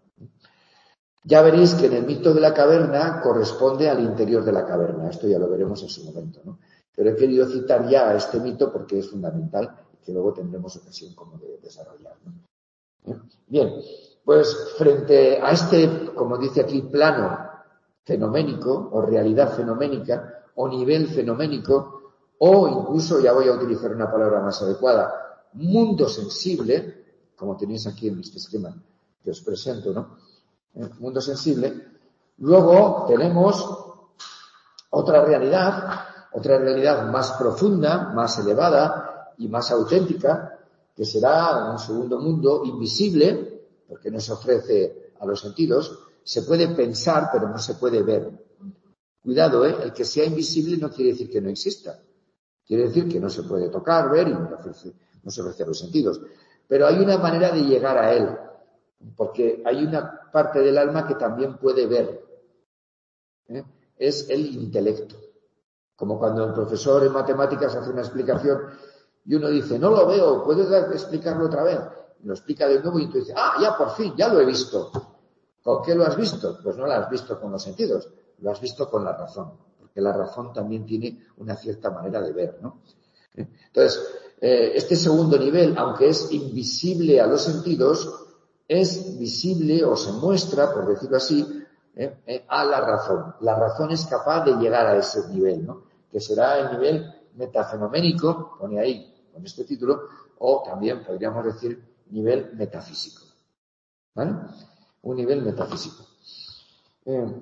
Speaker 1: Ya veréis que en el mito de la caverna corresponde al interior de la caverna. Esto ya lo veremos en su momento, ¿no? Pero he querido citar ya este mito porque es fundamental y que luego tendremos ocasión como de desarrollar, ¿no? Bien, pues frente a este, como dice aquí, plano fenoménico o realidad fenoménica o nivel fenoménico o incluso, ya voy a utilizar una palabra más adecuada, mundo sensible, como tenéis aquí en este esquema que os presento, ¿no? El mundo sensible. Luego tenemos otra realidad, otra realidad más profunda, más elevada y más auténtica, que será un segundo mundo invisible, porque no se ofrece a los sentidos. Se puede pensar, pero no se puede ver. Cuidado, ¿eh? El que sea invisible no quiere decir que no exista. Quiere decir que no se puede tocar, ver y no, ofrece, no se ofrece a los sentidos. Pero hay una manera de llegar a él, porque hay una parte del alma que también puede ver. ¿Eh? Es el intelecto. Como cuando el profesor en matemáticas hace una explicación y uno dice, no lo veo, ¿puedes explicarlo otra vez? Y lo explica de nuevo y tú dices, ah, ya por fin, ya lo he visto. ¿Con qué lo has visto? Pues no lo has visto con los sentidos, lo has visto con la razón, porque la razón también tiene una cierta manera de ver, ¿no? Entonces, eh, este segundo nivel, aunque es invisible a los sentidos, es visible o se muestra, por decirlo así, eh, eh, a la razón. La razón es capaz de llegar a ese nivel, ¿no? Que será el nivel metafenoménico, pone ahí con este título, o también podríamos decir nivel metafísico. ¿Vale? Un nivel metafísico. Eh,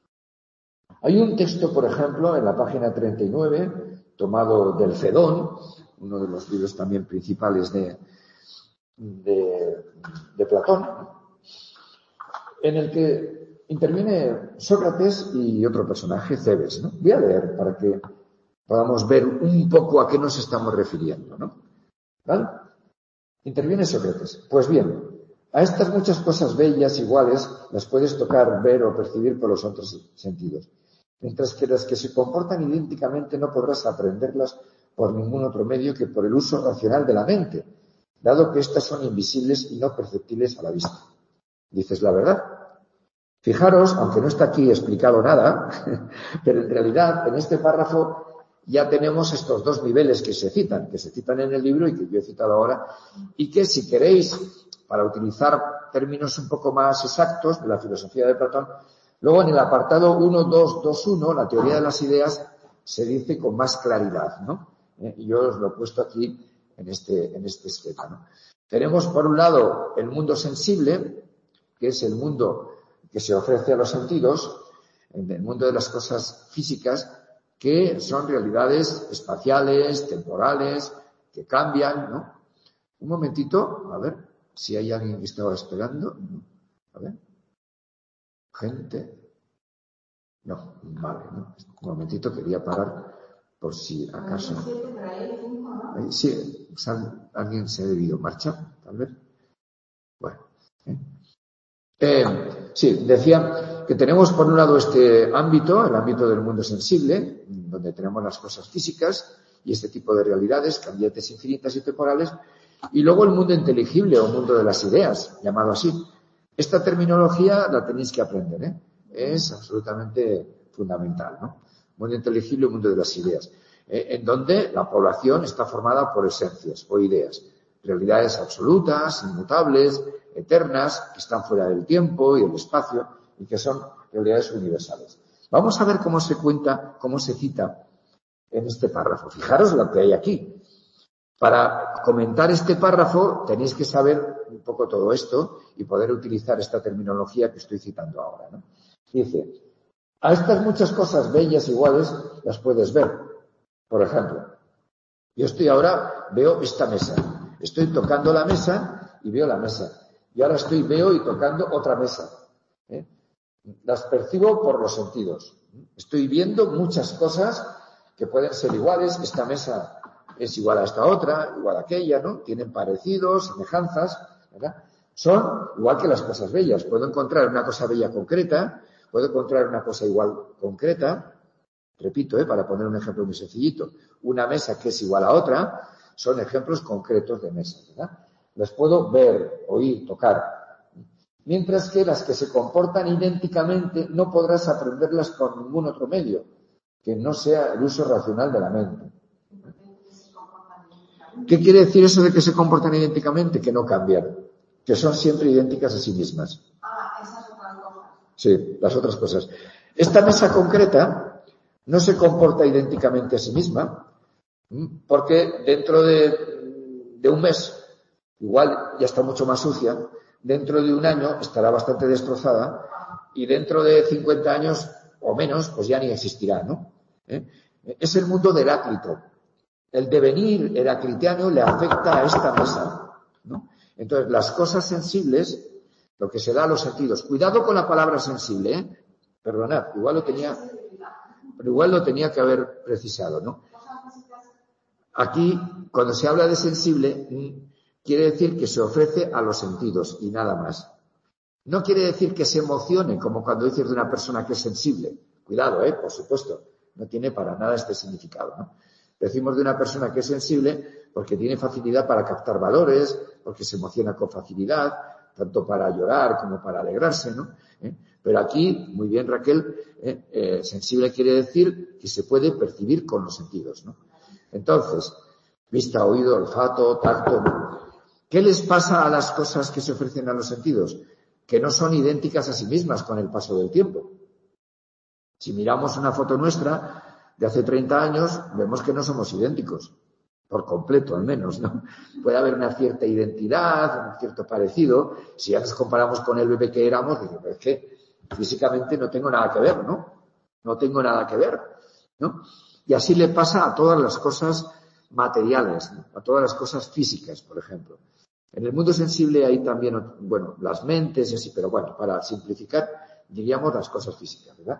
Speaker 1: hay un texto, por ejemplo, en la página treinta y nueve, tomado del Fedón, uno de los libros también principales de, de, de Platón, en el que interviene Sócrates y otro personaje, Cebes, ¿no? Voy a leer para que podamos ver un poco a qué nos estamos refiriendo, ¿no? ¿Vale? Interviene Sócrates. Pues bien, a estas muchas cosas bellas iguales las puedes tocar, ver o percibir por los otros sentidos, mientras que las que se comportan idénticamente no podrás aprenderlas por ningún otro medio que por el uso racional de la mente, dado que éstas son invisibles y no perceptibles a la vista. Dices la verdad. Fijaros, aunque no está aquí explicado nada, pero en realidad en este párrafo ya tenemos estos dos niveles que se citan, que se citan en el libro y que yo he citado ahora, y que si queréis, para utilizar términos un poco más exactos de la filosofía de Platón, luego en el apartado uno dos dos uno, la teoría de las ideas, se dice con más claridad, ¿no? Eh, y yo os lo he puesto aquí en este, en este esquema, ¿no? Tenemos por un lado el mundo sensible, que es el mundo que se ofrece a los sentidos, en el mundo de las cosas físicas, que son realidades espaciales, temporales, que cambian, ¿no? Un momentito, a ver si hay alguien que estaba esperando. A ver. Gente. No, vale, ¿no? Un momentito, quería parar por si acaso. Sí, alguien se ha debido marchar, tal vez. Bueno. ¿eh? Eh, sí, decía que tenemos por un lado este ámbito, el ámbito del mundo sensible, donde tenemos las cosas físicas y este tipo de realidades cambiantes, infinitas y temporales, y luego el mundo inteligible o mundo de las ideas, llamado así. Esta terminología la tenéis que aprender, ¿eh? Es absolutamente fundamental, ¿no? Mundo inteligible, mundo de las ideas, eh, en donde la población está formada por esencias o ideas, realidades absolutas, inmutables, eternas, que están fuera del tiempo y del espacio y que son realidades universales. Vamos a ver cómo se cuenta, cómo se cita en este párrafo. Fijaros lo que hay aquí. Para comentar este párrafo tenéis que saber un poco todo esto y poder utilizar esta terminología que estoy citando ahora, ¿no? Dice, a estas muchas cosas bellas iguales las puedes ver. Por ejemplo, yo estoy ahora, veo esta mesa. Estoy tocando la mesa y veo la mesa. Y ahora estoy, veo y tocando otra mesa. ¿eh? Las percibo por los sentidos. Estoy viendo muchas cosas que pueden ser iguales. Esta mesa es igual a esta otra, igual a aquella, ¿no? Tienen parecidos, semejanzas, ¿verdad? Son igual que las cosas bellas. Puedo encontrar una cosa bella concreta, puedo encontrar una cosa igual concreta. Repito, ¿eh? Para poner un ejemplo muy sencillito. Una mesa que es igual a otra, son ejemplos concretos de mesas, ¿verdad? Las puedo ver, oír, tocar. Mientras que las que se comportan idénticamente no podrás aprenderlas por ningún otro medio que no sea el uso racional de la mente. ¿Qué quiere decir eso de que se comportan idénticamente? Que no cambian, que son siempre idénticas a sí mismas.
Speaker 2: Ah, esas otras cosas.
Speaker 1: Sí, las otras cosas. Esta mesa concreta no se comporta idénticamente a sí misma, porque dentro de, de un mes, igual ya está mucho más sucia, dentro de un año estará bastante destrozada y dentro de cincuenta años o menos, pues ya ni existirá, ¿no? ¿Eh? Es el mundo de Heráclito. El devenir heraclitiano le afecta a esta mesa, ¿no? Entonces, las cosas sensibles, lo que se da a los sentidos. Cuidado con la palabra sensible, ¿eh? Perdonad, igual lo tenía, pero igual lo tenía que haber precisado, ¿no? Aquí, cuando se habla de sensible, quiere decir que se ofrece a los sentidos y nada más. No quiere decir que se emocione, como cuando dices de una persona que es sensible. Cuidado, ¿eh? Por supuesto, no tiene para nada este significado, ¿no? Decimos de una persona que es sensible porque tiene facilidad para captar valores, porque se emociona con facilidad, tanto para llorar como para alegrarse, ¿no? ¿Eh? Pero aquí, muy bien Raquel, eh, eh, sensible quiere decir que se puede percibir con los sentidos, ¿no? Entonces, vista, oído, olfato, tacto, ¿no? ¿Qué les pasa a las cosas que se ofrecen a los sentidos? Que no son idénticas a sí mismas con el paso del tiempo. Si miramos una foto nuestra de hace treinta años, vemos que no somos idénticos, por completo al menos, ¿no? Puede haber una cierta identidad, un cierto parecido. Si ya nos comparamos con el bebé que éramos, digo, pero es que físicamente no tengo nada que ver, ¿no? No tengo nada que ver, ¿no? Y así le pasa a todas las cosas materiales, ¿no? A todas las cosas físicas, por ejemplo. En el mundo sensible hay también, bueno, las mentes y así, pero bueno, para simplificar, diríamos las cosas físicas, ¿verdad?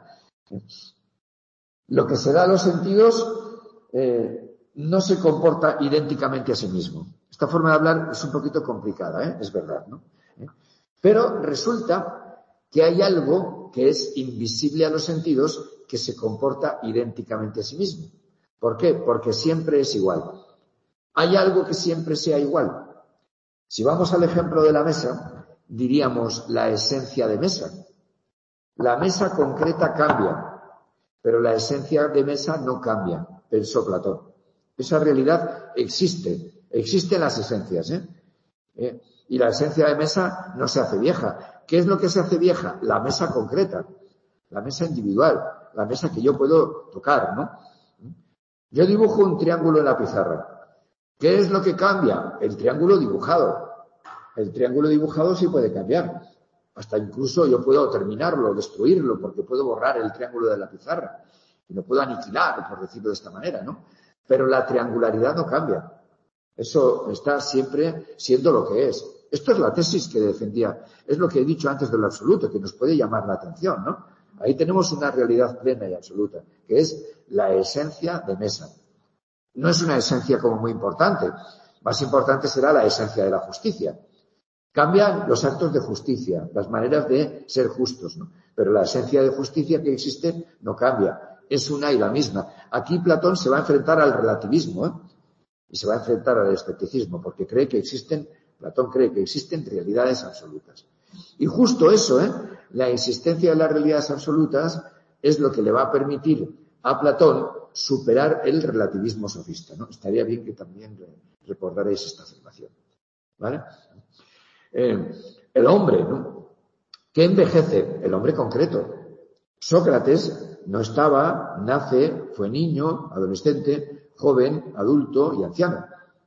Speaker 1: Lo que se da a los sentidos eh, no se comporta idénticamente a sí mismo. Esta forma de hablar es un poquito complicada, ¿eh? Es verdad, ¿no? ¿Eh? Pero resulta que hay algo que es invisible a los sentidos que se comporta idénticamente a sí mismo. ¿Por qué? Porque siempre es igual. Hay algo que siempre sea igual. Si vamos al ejemplo de la mesa, diríamos la esencia de mesa. La mesa concreta cambia, pero la esencia de mesa no cambia, pensó Platón. Esa realidad existe, existen las esencias, ¿eh? ¿Eh? Y la esencia de mesa no se hace vieja. ¿Qué es lo que se hace vieja? La mesa concreta, la mesa individual, la mesa que yo puedo tocar, ¿no? Yo dibujo un triángulo en la pizarra. ¿Qué es lo que cambia? El triángulo dibujado. El triángulo dibujado sí puede cambiar. Hasta incluso yo puedo terminarlo, destruirlo, porque puedo borrar el triángulo de la pizarra. Y lo puedo aniquilar, por decirlo de esta manera, ¿no? Pero la triangularidad no cambia. Eso está siempre siendo lo que es. Esto es la tesis que defendía. Es lo que he dicho antes del absoluto, que nos puede llamar la atención, ¿no? Ahí tenemos una realidad plena y absoluta, que es la esencia de mesa. No es una esencia como muy importante. Más importante será la esencia de la justicia. Cambian los actos de justicia, las maneras de ser justos, ¿no? Pero la esencia de justicia que existe no cambia, es una y la misma. Aquí Platón se va a enfrentar al relativismo, ¿eh? Y se va a enfrentar al escepticismo, porque cree que existen, Platón cree que existen realidades absolutas. Y justo eso, ¿eh? La existencia de las realidades absolutas es lo que le va a permitir a Platón superar el relativismo sofista, ¿no? Estaría bien que también recordarais esta afirmación, ¿vale? Eh, el hombre, ¿no? ¿Qué envejece? El hombre concreto. Sócrates no estaba, nace, fue niño, adolescente, joven, adulto y anciano.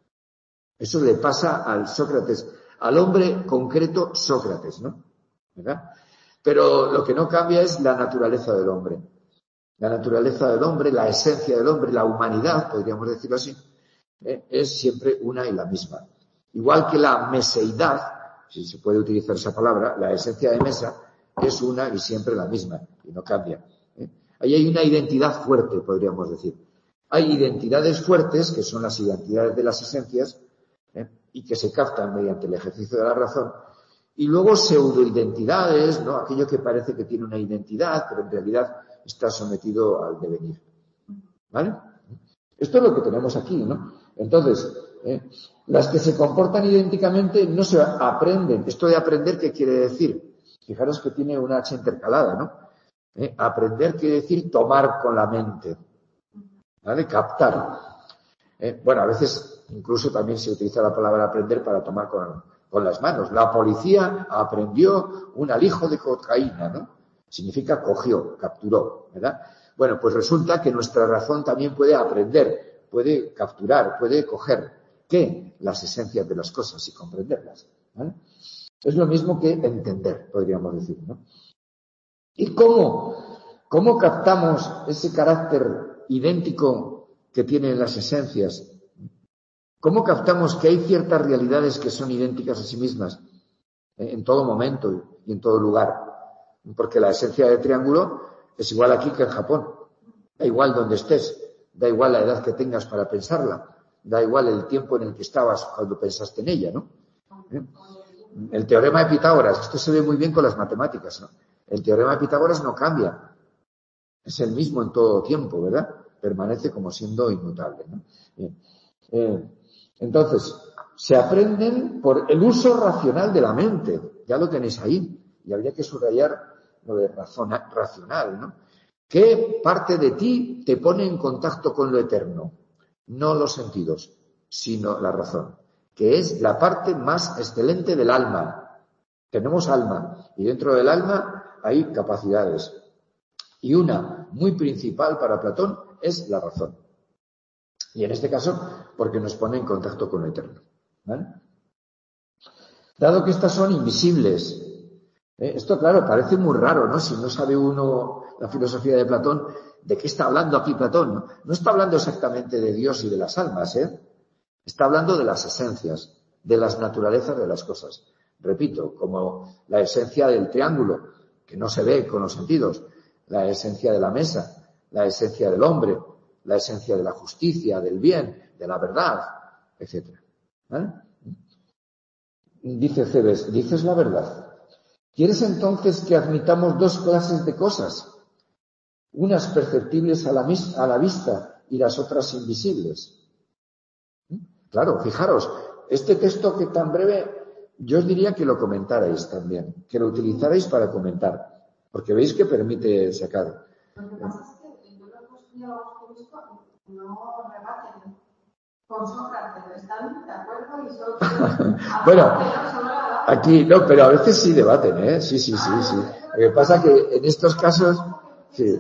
Speaker 1: Eso le pasa al Sócrates, al hombre concreto Sócrates, ¿no? ¿Verdad? Pero lo que no cambia es la naturaleza del hombre. La naturaleza del hombre, la esencia del hombre, la humanidad, podríamos decirlo así, ¿eh? Es siempre una y la misma. Igual que la meseidad, si se puede utilizar esa palabra, la esencia de mesa es una y siempre la misma, y no cambia, ¿eh? Ahí hay una identidad fuerte, podríamos decir. Hay identidades fuertes, que son las identidades de las esencias, ¿eh? Y que se captan mediante el ejercicio de la razón, y luego pseudoidentidades, ¿no? Aquello que parece que tiene una identidad, pero en realidad está sometido al devenir, ¿vale? Esto es lo que tenemos aquí, ¿no? Entonces, ¿eh? Las que se comportan idénticamente no se aprenden. Esto de aprender, ¿qué quiere decir? Fijaros que tiene una H intercalada, ¿no? ¿Eh? Aprender quiere decir tomar con la mente, ¿vale? Captar. ¿Eh? Bueno, a veces incluso también se utiliza la palabra aprender para tomar con, con las manos. La policía aprendió un alijo de cocaína, ¿no? Significa cogió, capturó, ¿verdad? Bueno, pues resulta que nuestra razón también puede aprender, puede capturar, puede coger. ¿Qué? Las esencias de las cosas y comprenderlas, ¿vale? Es lo mismo que entender, podríamos decir, ¿no? ¿Y cómo? ¿Cómo captamos ese carácter idéntico que tienen las esencias? ¿Cómo captamos que hay ciertas realidades que son idénticas a sí mismas en todo momento y en todo lugar? Porque la esencia del triángulo es igual aquí que en Japón. Da igual donde estés, da igual la edad que tengas para pensarla, da igual el tiempo en el que estabas cuando pensaste en ella, ¿no? ¿Eh? El teorema de Pitágoras, esto se ve muy bien con las matemáticas, ¿no? El teorema de Pitágoras no cambia, es el mismo en todo tiempo, ¿verdad? Permanece como siendo inmutable, ¿no? Bien. Eh, entonces, se aprenden por el uso racional de la mente, ya lo tenéis ahí. Y habría que subrayar lo de razón, racional, ¿no? ¿Qué parte de ti te pone en contacto con lo eterno? No los sentidos, sino la razón, que es la parte más excelente del alma. Tenemos alma, y dentro del alma hay capacidades. Y una muy principal para Platón es la razón. Y en este caso, porque nos pone en contacto con lo eterno, ¿vale? Dado que estas son invisibles, ¿eh? Esto, claro, parece muy raro, ¿no? Si no sabe uno la filosofía de Platón, ¿de qué está hablando aquí Platón? No, no está hablando exactamente de Dios y de las almas, ¿eh? Está hablando de las esencias, de las naturalezas de las cosas. Repito, como la esencia del triángulo, que no se ve con los sentidos, la esencia de la mesa, la esencia del hombre, la esencia de la justicia, del bien, de la verdad, etcétera, ¿vale? Dice Cebes, dices la verdad. ¿Quieres entonces que admitamos dos clases de cosas? Unas perceptibles a la, a la vista y las otras invisibles. Claro, fijaros, este texto que tan breve, yo os diría que lo comentarais también, que lo utilizarais para comentar, porque veis que permite sacar.
Speaker 2: Lo que pasa es que yo lo que he visto no rebaten con Sócrates, están de acuerdo y son...
Speaker 1: Bueno, aquí no, pero a veces sí debaten, ¿eh? Sí, sí, sí, sí. Lo que pasa es que en estos casos, sí.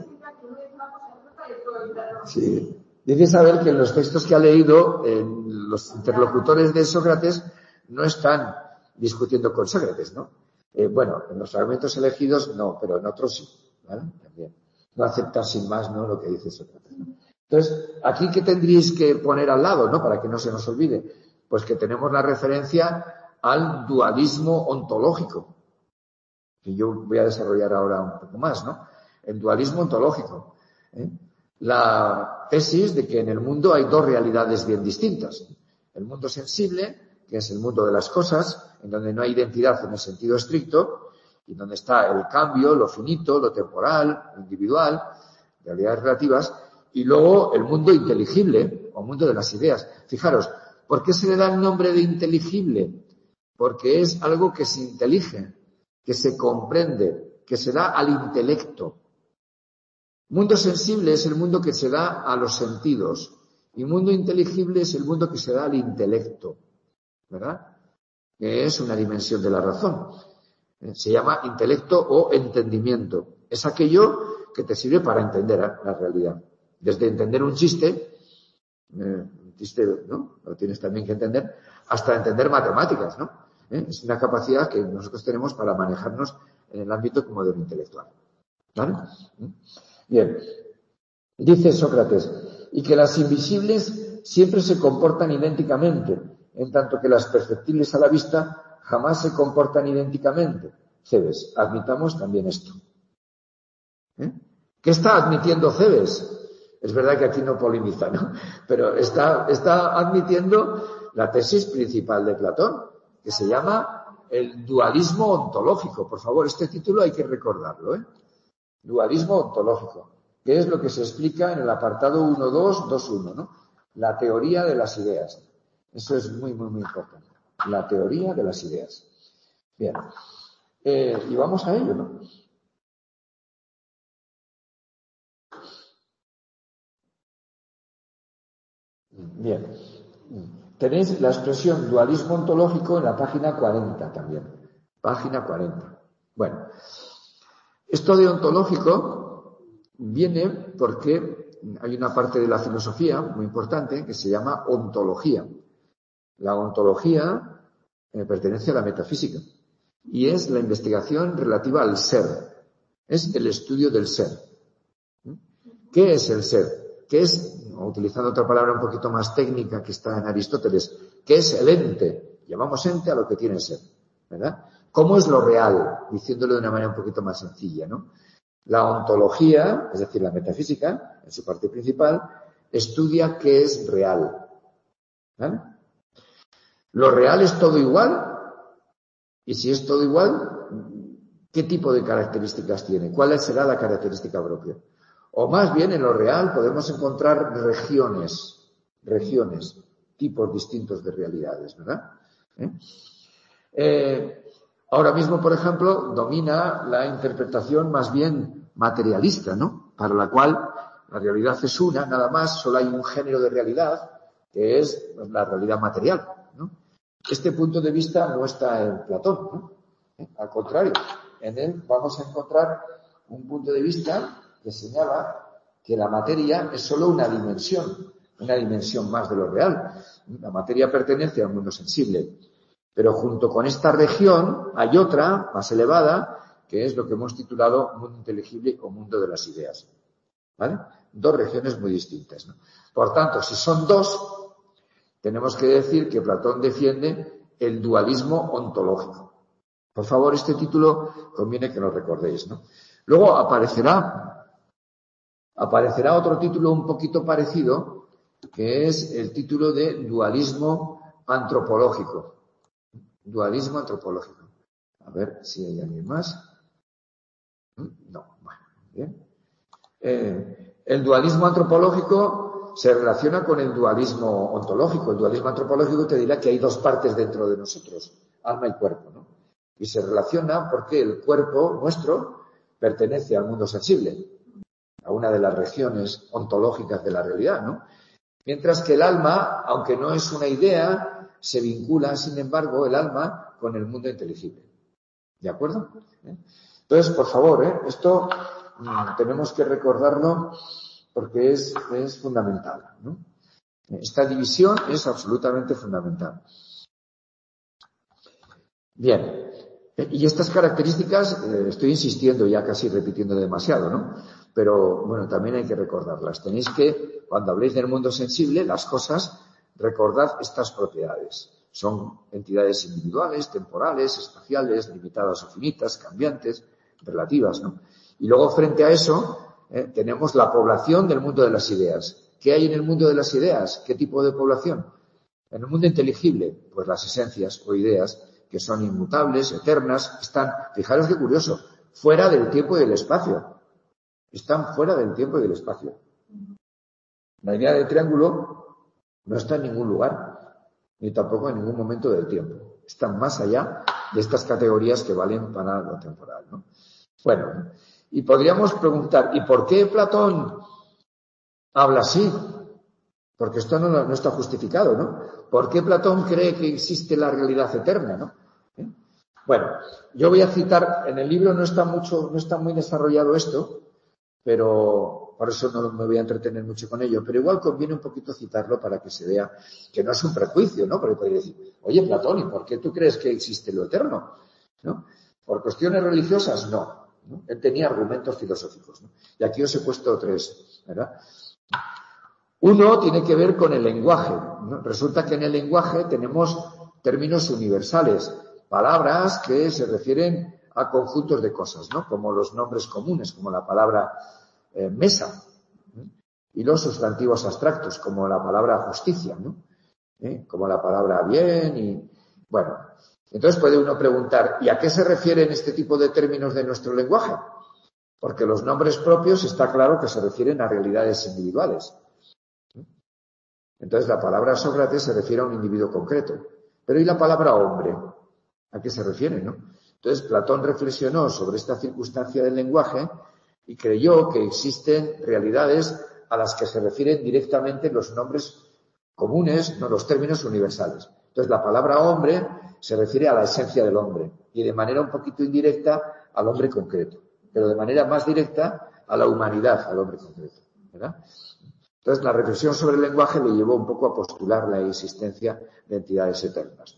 Speaker 1: Sí. Dice Isabel que en los textos que ha leído, en los interlocutores de Sócrates no están discutiendo con Sócrates, ¿no? Eh, bueno, en los fragmentos elegidos no, pero en otros sí, ¿vale? También. No aceptar sin más, ¿no?, lo que dice Sócrates, ¿no? Entonces, aquí ¿qué tendríais que poner al lado, ¿no?, para que no se nos olvide? Pues que tenemos la referencia al dualismo ontológico, que yo voy a desarrollar ahora un poco más, ¿no? El dualismo ontológico, ¿eh? La tesis de que en el mundo hay dos realidades bien distintas. El mundo sensible, que es el mundo de las cosas, en donde no hay identidad en el sentido estricto, y donde está el cambio, lo finito, lo temporal, lo individual, realidades relativas, y luego el mundo inteligible, o mundo de las ideas. Fijaros, ¿por qué se le da el nombre de inteligible? Porque es algo que se intelige, que se comprende, que se da al intelecto. Mundo sensible es el mundo que se da a los sentidos, y mundo inteligible es el mundo que se da al intelecto, ¿verdad? Que es una dimensión de la razón. Se llama intelecto o entendimiento. Es aquello que te sirve para entender la realidad. Desde entender un chiste, eh, un chiste, ¿no? Lo tienes también que entender, hasta entender matemáticas, ¿no? ¿Eh? Es una capacidad que nosotros tenemos para manejarnos en el ámbito como de lo intelectual. ¿Vale? Bien. Dice Sócrates, y que las invisibles siempre se comportan idénticamente, en tanto que las perceptibles a la vista jamás se comportan idénticamente. Cebes, admitamos también esto. ¿Eh? ¿Qué está admitiendo Cebes? Es verdad que aquí no polemiza, ¿no? Pero está, está admitiendo la tesis principal de Platón, que se llama el dualismo ontológico. Por favor, este título hay que recordarlo, ¿eh? Dualismo ontológico, que es lo que se explica en el apartado uno punto dos punto dos punto uno, ¿no? La teoría de las ideas. Eso es muy, muy, muy importante. La teoría de las ideas. Bien. Eh, y vamos a ello, ¿no? Bien. Tenéis la expresión dualismo ontológico en la página cuarenta también. Página cuarenta. Bueno. Esto de ontológico viene porque hay una parte de la filosofía muy importante que se llama ontología. La ontología eh, pertenece a la metafísica y es la investigación relativa al ser. Es el estudio del ser. ¿Qué es el ser? ¿Qué es, utilizando otra palabra un poquito más técnica que está en Aristóteles, qué es el ente? Llamamos ente a lo que tiene ser, ¿verdad? ¿Cómo es lo real? Diciéndolo de una manera un poquito más sencilla, ¿no? La ontología, es decir, la metafísica, en su parte principal, estudia qué es real. ¿Vale? ¿Lo real es todo igual? Y si es todo igual, ¿qué tipo de características tiene? ¿Cuál será la característica propia? O más bien, en lo real podemos encontrar regiones, regiones, tipos distintos de realidades, ¿verdad? ¿Eh? Eh, Ahora mismo, por ejemplo, domina la interpretación más bien materialista, ¿no? Para la cual la realidad es una, nada más, solo hay un género de realidad, que es la realidad material, ¿no? Este punto de vista no está en Platón, ¿no? Al contrario, en él vamos a encontrar un punto de vista que señala que la materia es solo una dimensión, una dimensión más de lo real. La materia pertenece al mundo sensible. Pero junto con esta región hay otra, más elevada, que es lo que hemos titulado mundo inteligible o mundo de las ideas. ¿Vale? Dos regiones muy distintas, ¿no? Por tanto, si son dos, tenemos que decir que Platón defiende el dualismo ontológico. Por favor, este título conviene que lo recordéis, ¿no? Luego aparecerá, aparecerá otro título un poquito parecido, que es el título de dualismo antropológico. Dualismo antropológico. A ver si hay alguien más. No, bueno, bien. Eh, el dualismo antropológico se relaciona con el dualismo ontológico. El dualismo antropológico te dirá que hay dos partes dentro de nosotros, alma y cuerpo, ¿no? Y se relaciona porque el cuerpo nuestro pertenece al mundo sensible, a una de las regiones ontológicas de la realidad, ¿no? Mientras que el alma, aunque no es una idea, se vincula, sin embargo, el alma con el mundo inteligible. ¿De acuerdo? ¿Eh? Entonces, por favor, ¿eh? esto mmm, tenemos que recordarlo porque es, es fundamental, ¿no? Esta división es absolutamente fundamental. Bien. Y estas características, eh, estoy insistiendo ya casi repitiendo demasiado, ¿no? Pero, bueno, también hay que recordarlas. Tenéis que, cuando habléis del mundo sensible, las cosas, recordad estas propiedades. Son entidades individuales, temporales, espaciales, limitadas o finitas, cambiantes, relativas, ¿no? Y luego, frente a eso, eh, tenemos la población del mundo de las ideas. ¿Qué hay en el mundo de las ideas? ¿Qué tipo de población? En el mundo inteligible, pues las esencias o ideas que son inmutables, eternas, están, fijaros qué curioso, fuera del tiempo y del espacio. Están fuera del tiempo y del espacio. La idea de triángulo no está en ningún lugar, ni tampoco en ningún momento del tiempo. Están más allá de estas categorías que valen para lo temporal, ¿no? Bueno, y podríamos preguntar, ¿y por qué Platón habla así? Porque esto no, no está justificado, ¿no? ¿Por qué Platón cree que existe la realidad eterna, no? ¿Eh? Bueno, yo voy a citar, en el libro no está mucho, no está muy desarrollado esto, pero por eso no me voy a entretener mucho con ello, pero igual conviene un poquito citarlo para que se vea que no es un prejuicio, ¿no? Porque podría decir, oye, Platón, ¿y por qué tú crees que existe lo eterno? ¿No? ¿Por cuestiones religiosas? No, ¿no? Él tenía argumentos filosóficos, ¿no? Y aquí os he puesto tres, ¿verdad? Uno tiene que ver con el lenguaje, ¿no? Resulta que en el lenguaje tenemos términos universales, palabras que se refieren a conjuntos de cosas, ¿no? Como los nombres comunes, como la palabra eh, mesa, ¿no? Y los sustantivos abstractos, como la palabra justicia, ¿no? ¿Eh? Como la palabra bien y... Bueno, entonces puede uno preguntar, ¿y a qué se refieren este tipo de términos de nuestro lenguaje? Porque los nombres propios está claro que se refieren a realidades individuales. Entonces la palabra Sócrates se refiere a un individuo concreto. Pero ¿y la palabra hombre? ¿A qué se refiere, no? Entonces Platón reflexionó sobre esta circunstancia del lenguaje y creyó que existen realidades a las que se refieren directamente los nombres comunes, no los términos universales. Entonces la palabra hombre se refiere a la esencia del hombre y de manera un poquito indirecta al hombre concreto, pero de manera más directa a la humanidad, al hombre concreto, ¿verdad? Entonces, la reflexión sobre el lenguaje le llevó un poco a postular la existencia de entidades eternas.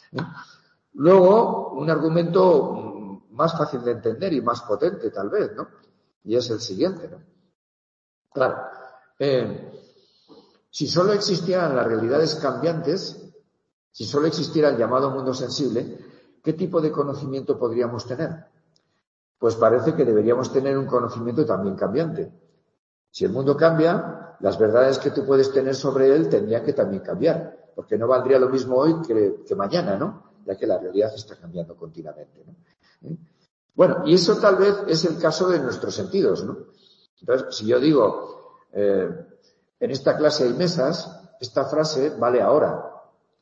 Speaker 1: Luego, un argumento más fácil de entender y más potente, tal vez, ¿no? Y es el siguiente, ¿no? Claro, eh, si solo existieran las realidades cambiantes, si solo existiera el llamado mundo sensible, ¿qué tipo de conocimiento podríamos tener? Pues parece que deberíamos tener un conocimiento también cambiante. Si el mundo cambia, las verdades que tú puedes tener sobre él tendrían que también cambiar, porque no valdría lo mismo hoy que, que mañana, ¿no? Ya que la realidad está cambiando continuamente, ¿no? ¿Eh? Bueno, y eso tal vez es el caso de nuestros sentidos, ¿no? Entonces, si yo digo, eh, en esta clase hay mesas, esta frase vale ahora,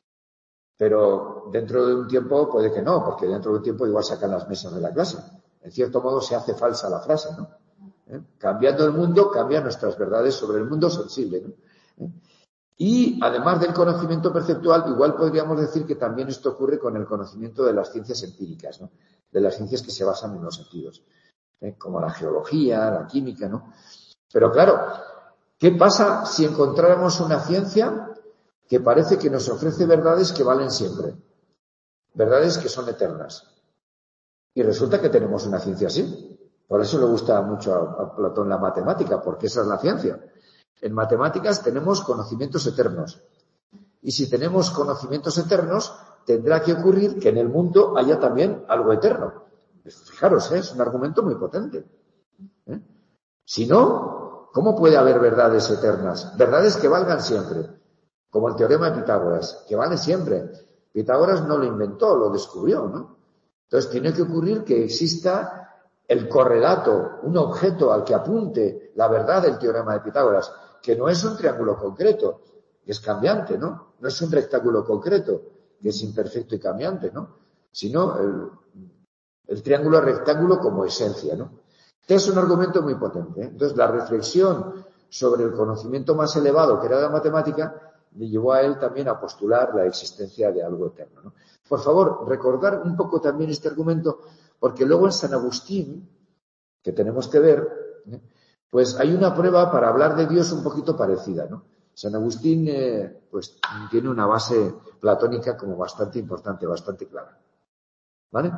Speaker 1: pero dentro de un tiempo puede que no, porque dentro de un tiempo igual sacan las mesas de la clase. En cierto modo se hace falsa la frase, ¿no? ¿Eh? Cambiando el mundo, cambian nuestras verdades sobre el mundo sensible, ¿no? ¿Eh? Y además del conocimiento perceptual, igual podríamos decir que también esto ocurre con el conocimiento de las ciencias empíricas, ¿no? De las ciencias que se basan en los sentidos, ¿eh? Como la geología, la química, ¿no? Pero claro, ¿qué pasa si encontráramos una ciencia que parece que nos ofrece verdades que valen siempre? Verdades que son eternas. Y resulta que tenemos una ciencia así. Por eso le gusta mucho a, a Platón la matemática, porque esa es la ciencia. En matemáticas tenemos conocimientos eternos. Y si tenemos conocimientos eternos, tendrá que ocurrir que en el mundo haya también algo eterno. Fijaros, ¿eh? Es un argumento muy potente. ¿Eh? Si no, ¿cómo puede haber verdades eternas? Verdades que valgan siempre. Como el teorema de Pitágoras, que vale siempre. Pitágoras no lo inventó, lo descubrió, ¿no? Entonces tiene que ocurrir que exista el correlato, un objeto al que apunte la verdad del teorema de Pitágoras, que no es un triángulo concreto, que es cambiante, ¿no? No es un rectángulo concreto, que es imperfecto y cambiante, ¿no? Sino el, el triángulo rectángulo como esencia, ¿no? Este es un argumento muy potente, ¿eh? Entonces, la reflexión sobre el conocimiento más elevado, que era la matemática, le llevó a él también a postular la existencia de algo eterno, ¿no? Por favor, recordar un poco también este argumento, porque luego en San Agustín, que tenemos que ver, ¿eh? Pues hay una prueba para hablar de Dios un poquito parecida, ¿no? San Agustín, eh, pues, tiene una base platónica como bastante importante, bastante clara, ¿vale?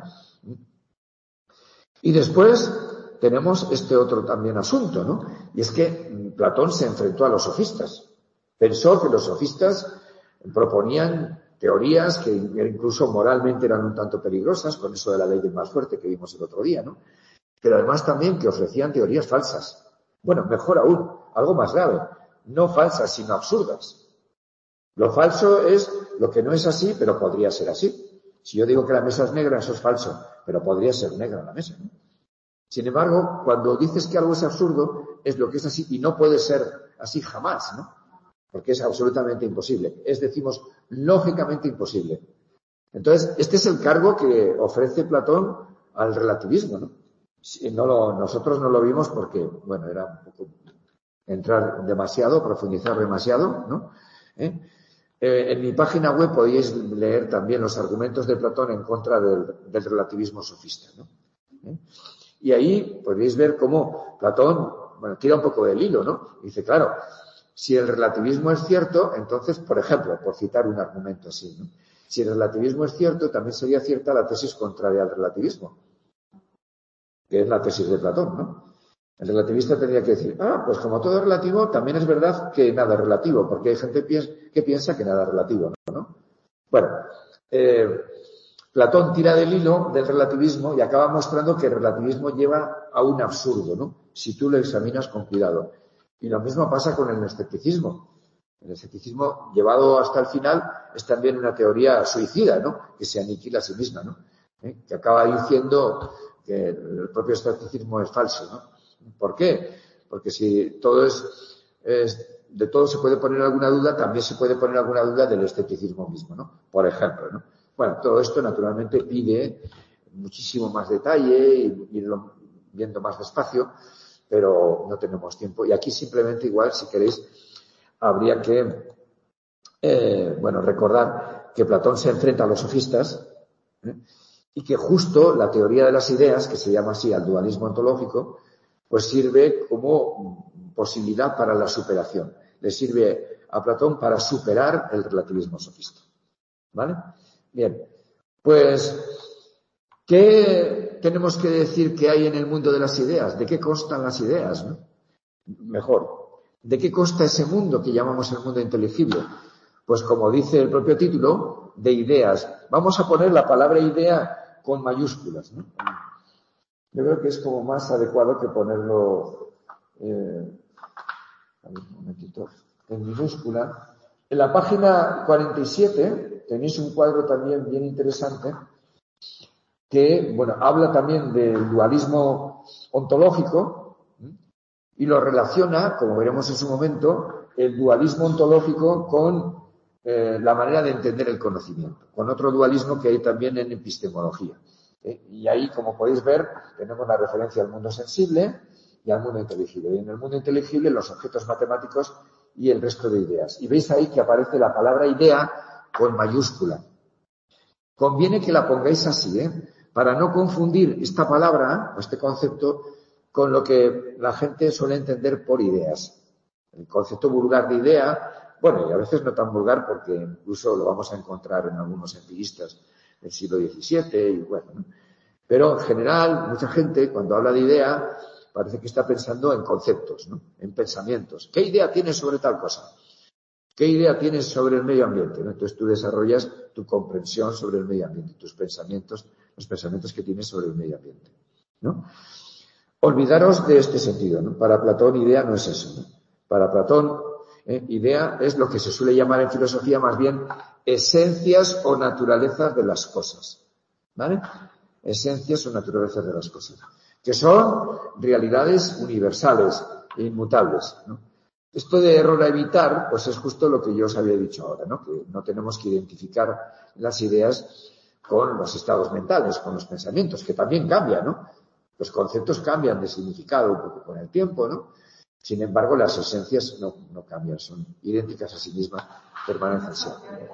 Speaker 1: Y después tenemos este otro también asunto, ¿no? Y es que Platón se enfrentó a los sofistas. Pensó que los sofistas proponían teorías que incluso moralmente eran un tanto peligrosas, con eso de la ley del más fuerte que vimos el otro día, ¿no? Pero además también que ofrecían teorías falsas. Bueno, mejor aún, algo más grave, no falsas, sino absurdas. Lo falso es lo que no es así, pero podría ser así. Si yo digo que la mesa es negra, eso es falso, pero podría ser negra la mesa, ¿no? Sin embargo, cuando dices que algo es absurdo, es lo que es así y no puede ser así jamás, ¿no? Porque es absolutamente imposible. Es, decimos, lógicamente imposible. Entonces, este es el cargo que ofrece Platón al relativismo, ¿no? Si no lo, nosotros no lo vimos porque, bueno, era un poco entrar demasiado, profundizar demasiado, ¿no? ¿Eh? Eh, en mi página web podéis leer también los argumentos de Platón en contra del, del relativismo sofista, ¿no? ¿Eh? Y ahí podéis ver cómo Platón, bueno, tira un poco del hilo, ¿no? Dice, claro, si el relativismo es cierto, entonces, por ejemplo, por citar un argumento así, ¿no? Si el relativismo es cierto, también sería cierta la tesis contraria al relativismo, que es la tesis de Platón, ¿no? El relativista tendría que decir, ah, pues como todo es relativo, también es verdad que nada es relativo, porque hay gente que piensa que nada es relativo, ¿no? Bueno, eh, Platón tira del hilo del relativismo y acaba mostrando que el relativismo lleva a un absurdo, ¿no? Si tú lo examinas con cuidado. Y lo mismo pasa con el escepticismo. El escepticismo, llevado hasta el final, es también una teoría suicida, ¿no? Que se aniquila a sí misma, ¿no? ¿Eh? Que acaba diciendo que el propio escepticismo es falso, ¿no? ¿Por qué? Porque si todo es, es, de todo se puede poner alguna duda, también se puede poner alguna duda del escepticismo mismo, ¿no? Por ejemplo, ¿no? Bueno, todo esto naturalmente pide muchísimo más detalle y irlo viendo más despacio, pero no tenemos tiempo. Y aquí simplemente igual, si queréis, habría que, eh, bueno, recordar que Platón se enfrenta a los sofistas, ¿eh? Y que justo la teoría de las ideas, que se llama así al dualismo ontológico, pues sirve como posibilidad para la superación. Le sirve a Platón para superar el relativismo sofista. ¿Vale? Bien. Pues, ¿qué tenemos que decir que hay en el mundo de las ideas? ¿De qué constan las ideas, ¿no? Mejor, ¿de qué consta ese mundo que llamamos el mundo inteligible? Pues como dice el propio título, de ideas. Vamos a poner la palabra idea con mayúsculas, ¿no? Yo creo que es como más adecuado que ponerlo eh, a ver, un momentito, en minúscula. En la página cuarenta y siete tenéis un cuadro también bien interesante que, bueno, habla también del dualismo ontológico y lo relaciona, como veremos en su momento, el dualismo ontológico con eh, la manera de entender el conocimiento, con otro dualismo que hay también en epistemología. ¿Eh? Y ahí, como podéis ver, tenemos la referencia al mundo sensible y al mundo inteligible. Y en el mundo inteligible, los objetos matemáticos y el resto de ideas. Y veis ahí que aparece la palabra idea con mayúscula. Conviene que la pongáis así, ¿eh? Para no confundir esta palabra, este concepto, con lo que la gente suele entender por ideas. El concepto vulgar de idea, bueno, y a veces no tan vulgar porque incluso lo vamos a encontrar en algunos empiristas del siglo diecisiete y bueno, ¿no? Pero en general, mucha gente cuando habla de idea parece que está pensando en conceptos, ¿no? En pensamientos. ¿Qué idea tienes sobre tal cosa? ¿Qué idea tienes sobre el medio ambiente? ¿No? Entonces tú desarrollas tu comprensión sobre el medio ambiente, tus pensamientos, los pensamientos que tienes sobre el medio ambiente, ¿no? Olvidaros de este sentido, ¿no? Para Platón, idea no es eso, ¿no? Para Platón, eh, idea es lo que se suele llamar en filosofía más bien esencias o naturalezas de las cosas, ¿vale? Esencias o naturalezas de las cosas, que son realidades universales e inmutables, ¿no? Esto de error a evitar, pues es justo lo que yo os había dicho ahora, ¿no? Que no tenemos que identificar las ideas con los estados mentales, con los pensamientos, que también cambian, ¿no? Los conceptos cambian de significado un poco con el tiempo, ¿no? Sin embargo, las esencias no, no cambian, son idénticas a sí mismas, permanecen siempre.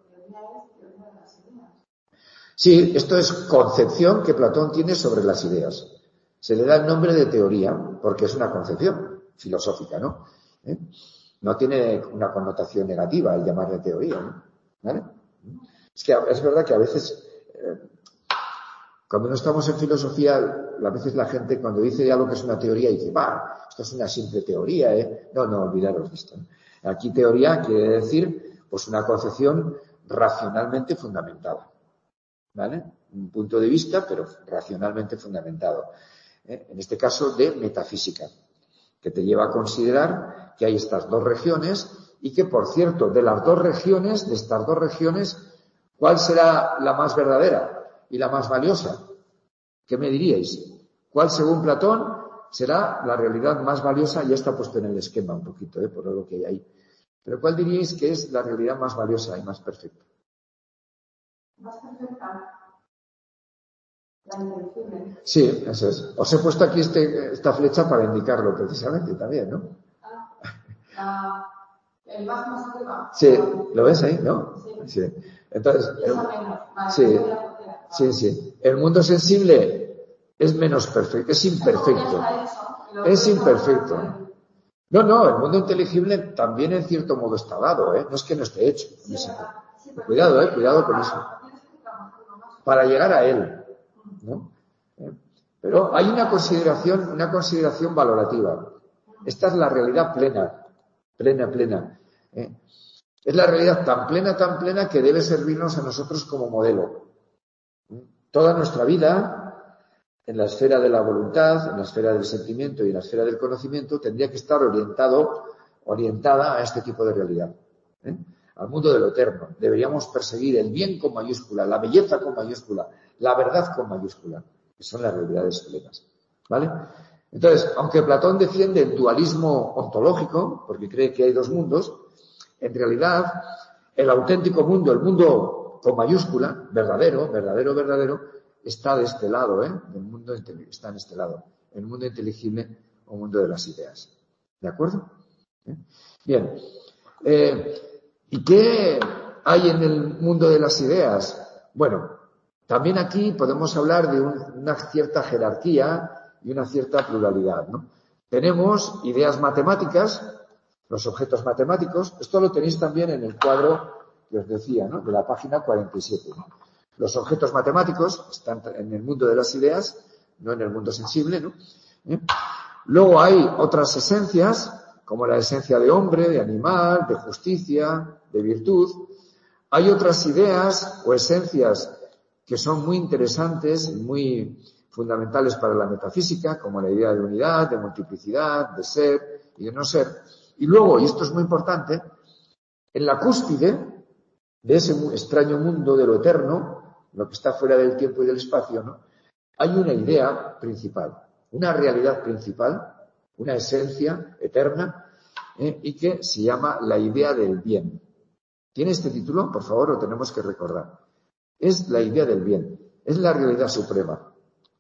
Speaker 1: Sí, esto es concepción que Platón tiene sobre las ideas. Se le da el nombre de teoría porque es una concepción filosófica, ¿no? ¿Eh? No tiene una connotación negativa el llamarle teoría, ¿no? ¿Vale? Es que es verdad que a veces, eh, cuando no estamos en filosofía, a veces la gente cuando dice algo que es una teoría dice, va, esto es una simple teoría, ¿eh? No, no, olvidaros de esto, ¿no? Aquí teoría quiere decir, pues una concepción racionalmente fundamentada, ¿vale? Un punto de vista, pero racionalmente fundamentado. ¿Eh? En este caso, de metafísica, que te lleva a considerar que hay estas dos regiones Y que, por cierto, de las dos regiones, de estas dos regiones, ¿cuál será la más verdadera y la más valiosa? ¿Qué me diríais? ¿Cuál, según Platón, será la realidad más valiosa? Ya está puesto en el esquema un poquito, ¿eh? Por lo que hay ahí. Pero ¿cuál diríais que es la realidad más valiosa y más perfecta?
Speaker 2: Más perfecta. La inteligible.
Speaker 1: Sí, eso es. Os he puesto aquí este, esta flecha para indicarlo precisamente también, ¿no?
Speaker 2: Ah, el más más arriba.
Speaker 1: Sí, ¿lo ves ahí, no?
Speaker 2: Sí.
Speaker 1: Sí. Entonces,
Speaker 2: Y esa menos. Vale,
Speaker 1: sí, sí, sí. El mundo sensible es menos perfecto, es imperfecto. Es imperfecto. No, no, el mundo inteligible también en cierto modo está dado, ¿eh? No es que no esté hecho. No es cuidado, ¿eh? Cuidado con eso. Para llegar a él, ¿no? ¿Eh? Pero hay una consideración, una consideración valorativa. Esta es la realidad plena, plena, plena. ¿Eh? Es la realidad tan plena, tan plena que debe servirnos a nosotros como modelo. ¿Eh? Toda nuestra vida, en la esfera de la voluntad, en la esfera del sentimiento y en la esfera del conocimiento, tendría que estar orientado, orientada a este tipo de realidad, ¿eh? Al mundo de lo eterno. Deberíamos perseguir el bien con mayúscula, la belleza con mayúscula, la verdad con mayúscula, que son las realidades plenas, ¿vale? Entonces, aunque Platón defiende el dualismo ontológico, porque cree que hay dos mundos, en realidad, el auténtico mundo, el mundo con mayúscula, verdadero, verdadero, verdadero, está de este lado, ¿eh? El mundo está en este lado, el mundo inteligible o mundo de las ideas. ¿De acuerdo? ¿Eh? Bien. Eh, ¿Y qué hay en el mundo de las ideas? Bueno, también aquí podemos hablar de un, una cierta jerarquía y una cierta pluralidad, ¿no? Tenemos ideas matemáticas, los objetos matemáticos. Esto lo tenéis también en el cuadro que os decía, ¿no? De la página cuarenta y siete, ¿no? Los objetos matemáticos están en el mundo de las ideas, no en el mundo sensible, ¿no? ¿Eh? Luego hay otras esencias, como la esencia de hombre, de animal, de justicia, de virtud. Hay otras ideas o esencias que son muy interesantes y muy fundamentales para la metafísica, como la idea de unidad, de multiplicidad, de ser y de no ser. Y luego, y esto es muy importante, en la cúspide de ese extraño mundo de lo eterno, lo que está fuera del tiempo y del espacio, ¿no? Hay una idea principal, una realidad principal, una esencia eterna, ¿eh? Y que se llama la idea del bien. ¿Tiene este título? Por favor, lo tenemos que recordar. Es la idea del bien, es la realidad suprema.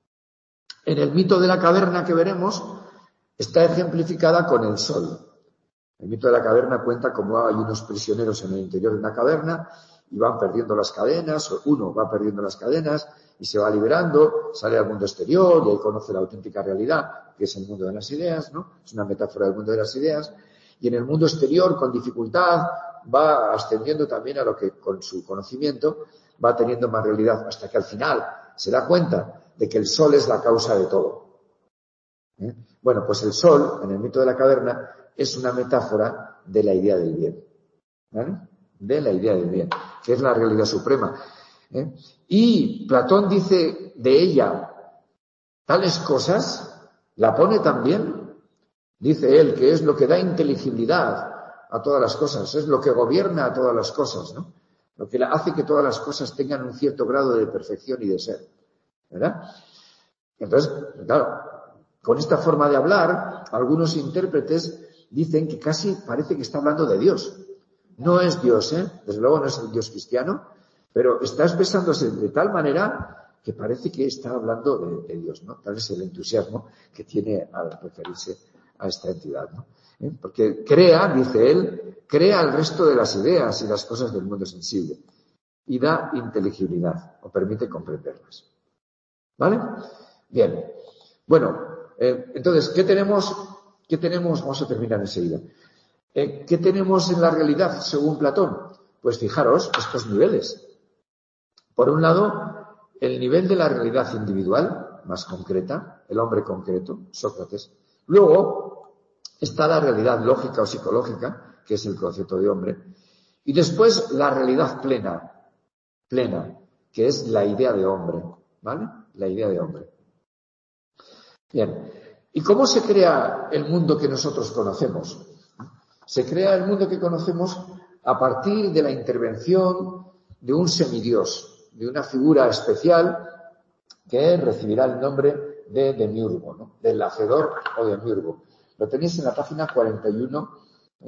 Speaker 1: En el mito de la caverna que veremos, está ejemplificada con el sol. El mito de la caverna cuenta cómo hay unos prisioneros en el interior de una caverna y van perdiendo las cadenas, o uno va perdiendo las cadenas y se va liberando, sale al mundo exterior y ahí conoce la auténtica realidad, que es el mundo de las ideas, ¿no? Es una metáfora del mundo de las ideas. Y en el mundo exterior, con dificultad, va ascendiendo también a lo que con su conocimiento va teniendo más realidad, hasta que al final se da cuenta de que el sol es la causa de todo. ¿Eh? Bueno, pues el sol, en el mito de la caverna, es una metáfora de la idea del bien, ¿vale? De la idea del bien, que es la realidad suprema. ¿Eh? Y Platón dice de ella tales cosas, la pone también, dice él, que es lo que da inteligibilidad a todas las cosas, es lo que gobierna a todas las cosas, ¿no? Lo que hace que todas las cosas tengan un cierto grado de perfección y de ser, ¿verdad? Entonces, claro, con esta forma de hablar, algunos intérpretes dicen que casi parece que está hablando de Dios. No es Dios, ¿eh? Desde luego no es el Dios cristiano, pero está expresándose de tal manera que parece que está hablando de, de Dios, ¿no? Tal es el entusiasmo que tiene al referirse a esta entidad, ¿no? ¿Eh? Porque crea, dice él, crea el resto de las ideas y las cosas del mundo sensible y da inteligibilidad o permite comprenderlas. ¿Vale? Bien. Bueno, eh, entonces, ¿qué tenemos? ¿Qué tenemos? Vamos a terminar enseguida. Eh, ¿Qué tenemos en la realidad según Platón? Pues fijaros, estos niveles. Por un lado, el nivel de la realidad individual, más concreta, el hombre concreto, Sócrates. Luego está la realidad lógica o psicológica, que es el concepto de hombre. Y después la realidad plena, plena, que es la idea de hombre, ¿vale? La idea de hombre. Bien. ¿Y cómo se crea el mundo que nosotros conocemos? Se crea el mundo que conocemos a partir de la intervención de un semidios, de una figura especial que recibirá el nombre de Demiurgo, ¿no? Del hacedor o Demiurgo. Lo tenéis en la página cuarenta y uno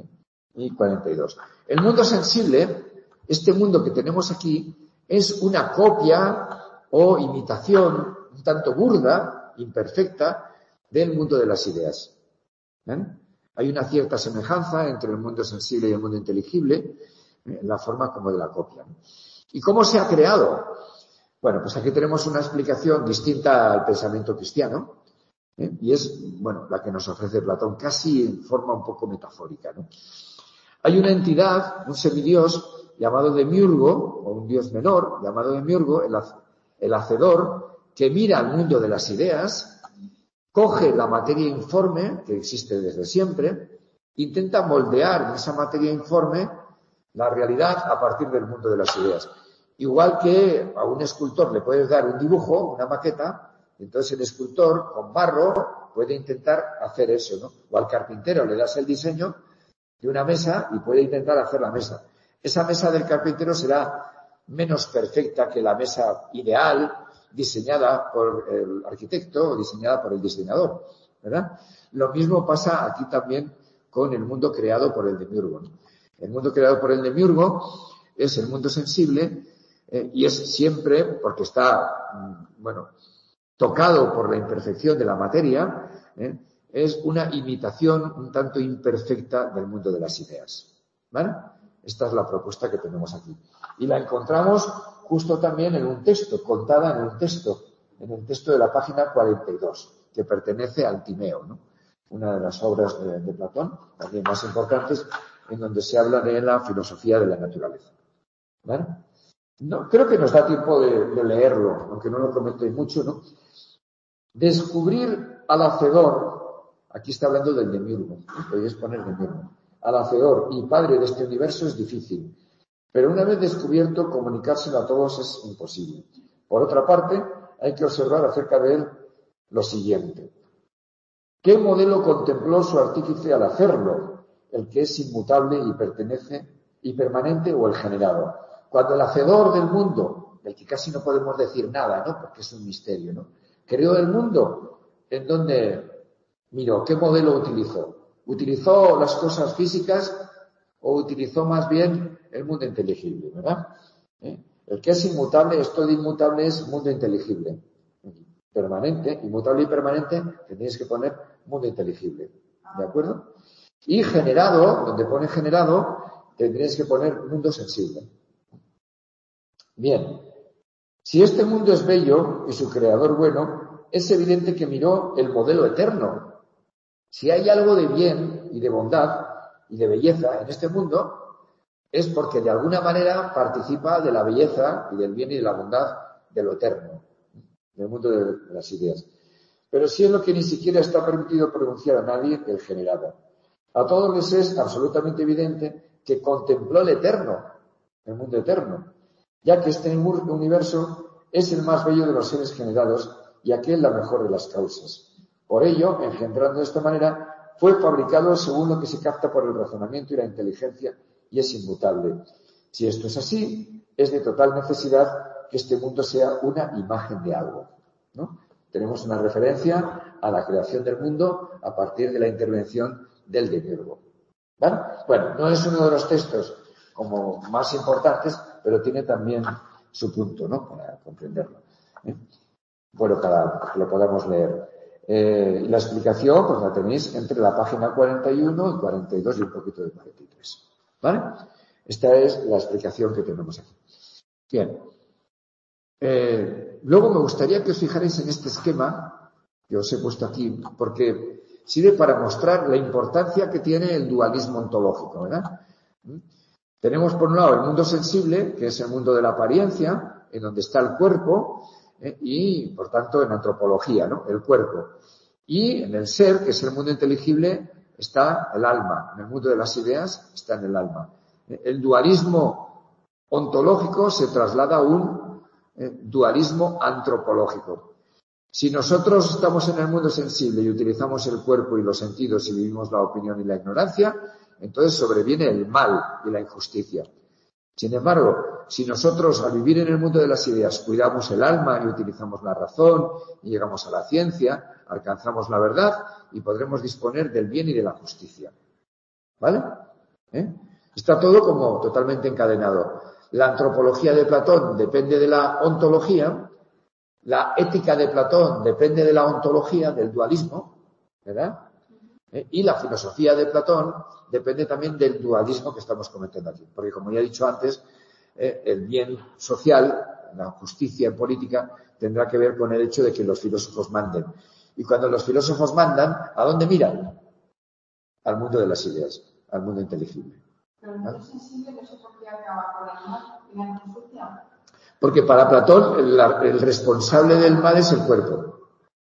Speaker 1: y cuarenta y dos. El mundo sensible, este mundo que tenemos aquí, es una copia o imitación un tanto burda, imperfecta, del mundo de las ideas. ¿Ven? Hay una cierta semejanza entre el mundo sensible y el mundo inteligible, en la forma como de la copia. ¿Y cómo se ha creado? Bueno, pues aquí tenemos una explicación distinta al pensamiento cristiano, ¿eh? Y es, bueno, la que nos ofrece Platón, casi en forma un poco metafórica, ¿no? Hay una entidad, un semidios llamado Demiurgo, o un dios menor llamado Demiurgo, el, el hacedor, que mira al mundo de las ideas, coge la materia informe, que existe desde siempre, intenta moldear en esa materia informe la realidad a partir del mundo de las ideas. Igual que a un escultor le puedes dar un dibujo, una maqueta, entonces el escultor con barro puede intentar hacer eso, ¿no? O al carpintero le das el diseño de una mesa y puede intentar hacer la mesa. Esa mesa del carpintero será menos perfecta que la mesa ideal diseñada por el arquitecto o diseñada por el diseñador, ¿verdad? Lo mismo pasa aquí también con el mundo creado por el Demiurgo, ¿no? El mundo creado por el Demiurgo es el mundo sensible eh, y es siempre, porque está, bueno, tocado por la imperfección de la materia, eh, es una imitación un tanto imperfecta del mundo de las ideas, ¿vale? Esta es la propuesta que tenemos aquí. Y la encontramos justo también en un texto, contada en un texto, en el texto de la página cuarenta y dos, que pertenece al Timeo, ¿no? Una de las obras de, de Platón, también más importantes, en donde se habla de la filosofía de la naturaleza, ¿vale? No, creo que nos da tiempo de, de leerlo, aunque no lo comentéis mucho, ¿no? Descubrir al hacedor, aquí está hablando del Demiurgo, podéis poner Demiurgo, al hacedor y padre de este universo es difícil, pero una vez descubierto, comunicárselo a todos es imposible. Por otra parte, hay que observar acerca de él lo siguiente. ¿Qué modelo contempló su artífice al hacerlo? El que es inmutable y pertenece y permanente o el generado. Cuando el hacedor del mundo, del que casi no podemos decir nada, ¿no? Porque es un misterio, ¿no? Creó el mundo, en donde miró, ¿qué modelo utilizó? ¿Utilizó las cosas físicas o utilizó más bien el mundo inteligible, verdad? ¿Eh? El que es inmutable, esto de inmutable es mundo inteligible. Permanente, inmutable y permanente, tendréis que poner mundo inteligible, ¿de acuerdo? Y generado, donde pone generado, tendréis que poner mundo sensible. Bien, si este mundo es bello y su creador bueno, es evidente que miró el modelo eterno. Si hay algo de bien y de bondad y de belleza en este mundo, es porque de alguna manera participa de la belleza y del bien y de la bondad de lo eterno, del mundo de las ideas. Pero si es lo que ni siquiera está permitido pronunciar a nadie, el generado. A todos les es absolutamente evidente que contempló el eterno, el mundo eterno, ya que este universo es el más bello de los seres generados y aquel la mejor de las causas. Por ello, engendrando de esta manera, fue fabricado según lo que se capta por el razonamiento y la inteligencia y es inmutable. Si esto es así, es de total necesidad que este mundo sea una imagen de algo, ¿no? Tenemos una referencia a la creación del mundo a partir de la intervención del Demiurgo, ¿vale? Bueno, no es uno de los textos como más importantes, pero tiene también su punto, ¿no? Para comprenderlo, ¿eh? Bueno, para que lo podamos leer. Eh, la explicación, pues la tenéis entre la página cuarenta y uno y cuarenta y dos y un poquito de cuarenta y tres, ¿vale? Esta es la explicación que tenemos aquí. Bien. Eh, luego me gustaría que os fijarais en este esquema que os he puesto aquí, porque sirve para mostrar la importancia que tiene el dualismo ontológico, ¿verdad? ¿Mm? Tenemos por un lado el mundo sensible, que es el mundo de la apariencia, en donde está el cuerpo, ¿eh? Y por tanto en antropología, ¿no? El cuerpo. Y en el ser, que es el mundo inteligible, está el alma. En el mundo de las ideas está en el alma. El dualismo ontológico se traslada a un eh, dualismo antropológico. Si nosotros estamos en el mundo sensible y utilizamos el cuerpo y los sentidos y vivimos la opinión y la ignorancia, entonces sobreviene el mal y la injusticia. Sin embargo, si nosotros al vivir en el mundo de las ideas cuidamos el alma y utilizamos la razón y llegamos a la ciencia, alcanzamos la verdad y podremos disponer del bien y de la justicia. ¿Vale? ¿Eh? Está todo como totalmente encadenado. La antropología de Platón depende de la ontología, la ética de Platón depende de la ontología, del dualismo, ¿verdad? ¿Eh? Y la filosofía de Platón depende también del dualismo que estamos comentando aquí. Porque, como ya he dicho antes, eh, el bien social, la justicia en política, tendrá que ver con el hecho de que los filósofos manden. Y cuando los filósofos mandan, ¿a dónde miran? Al mundo de las ideas, al mundo inteligible.
Speaker 2: Pero no es sensible que eso podría acabar con el mal y la injusticia.
Speaker 1: Porque para Platón el, el responsable del mal es el cuerpo.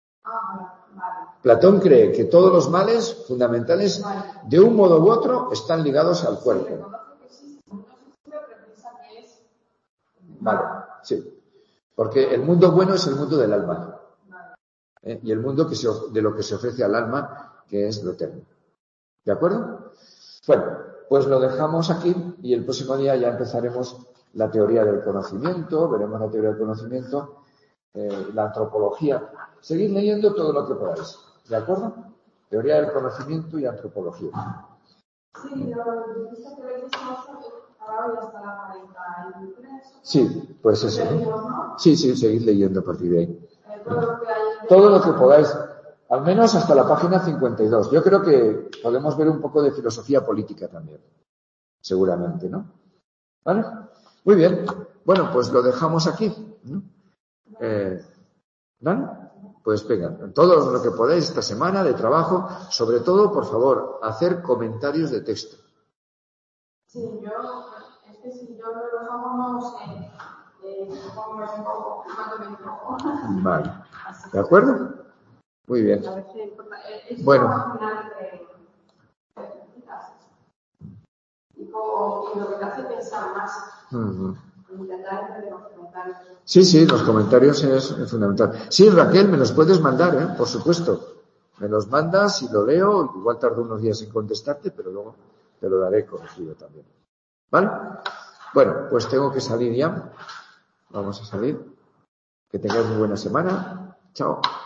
Speaker 2: Ah, vale.
Speaker 1: Platón cree que todos los males fundamentales, vale, de un modo u otro, están ligados al cuerpo.
Speaker 2: Sí, reconoce que existe, no existe, pero piensa que es...
Speaker 1: Vale, sí. Porque el mundo bueno es el mundo del alma.
Speaker 2: Vale.
Speaker 1: ¿Eh? Y el mundo que se, de lo que se ofrece al alma, que es lo eterno. ¿De acuerdo? Bueno, pues lo dejamos aquí y el próximo día ya empezaremos la teoría del conocimiento, veremos la teoría del conocimiento, eh, la antropología. Seguid leyendo todo lo que podáis, ¿de acuerdo? Teoría del conocimiento y antropología.
Speaker 2: Sí, yo he visto que veis ahora hoy hasta la cuarenta y tres.
Speaker 1: Sí, pues eso.
Speaker 2: ¿No?
Speaker 1: Sí, sí, seguid leyendo a partir de ahí.
Speaker 2: Eh, todo lo que hay...
Speaker 1: Todo lo que podáis. Al menos hasta la página cincuenta y dos. Yo creo que podemos ver un poco de filosofía política también. Seguramente, ¿no? ¿Vale? Muy bien. Bueno, pues lo dejamos aquí. ¿No? Eh, ¿Vale? Pues venga, todo lo que podáis esta semana de trabajo, sobre todo, por favor, hacer comentarios de texto.
Speaker 2: Sí, yo, es que si yo lo dejamos, no sé eh, cómo me enfoco, cuándo me enfoco.
Speaker 1: Vale. ¿De acuerdo? Muy bien. Bueno.
Speaker 2: Y, como, y lo que te hace pensar más.
Speaker 1: Uh-huh.
Speaker 2: Intentar entender los comentarios.
Speaker 1: Sí, sí, los comentarios es, es fundamental. Sí, Raquel, me los puedes mandar, ¿eh? Por supuesto. Me los mandas y lo leo. Igual tardo unos días en contestarte, pero luego te lo daré corregido también. ¿Vale? Bueno, pues tengo que salir ya. Vamos a salir. Que tengáis muy buena semana. Chao.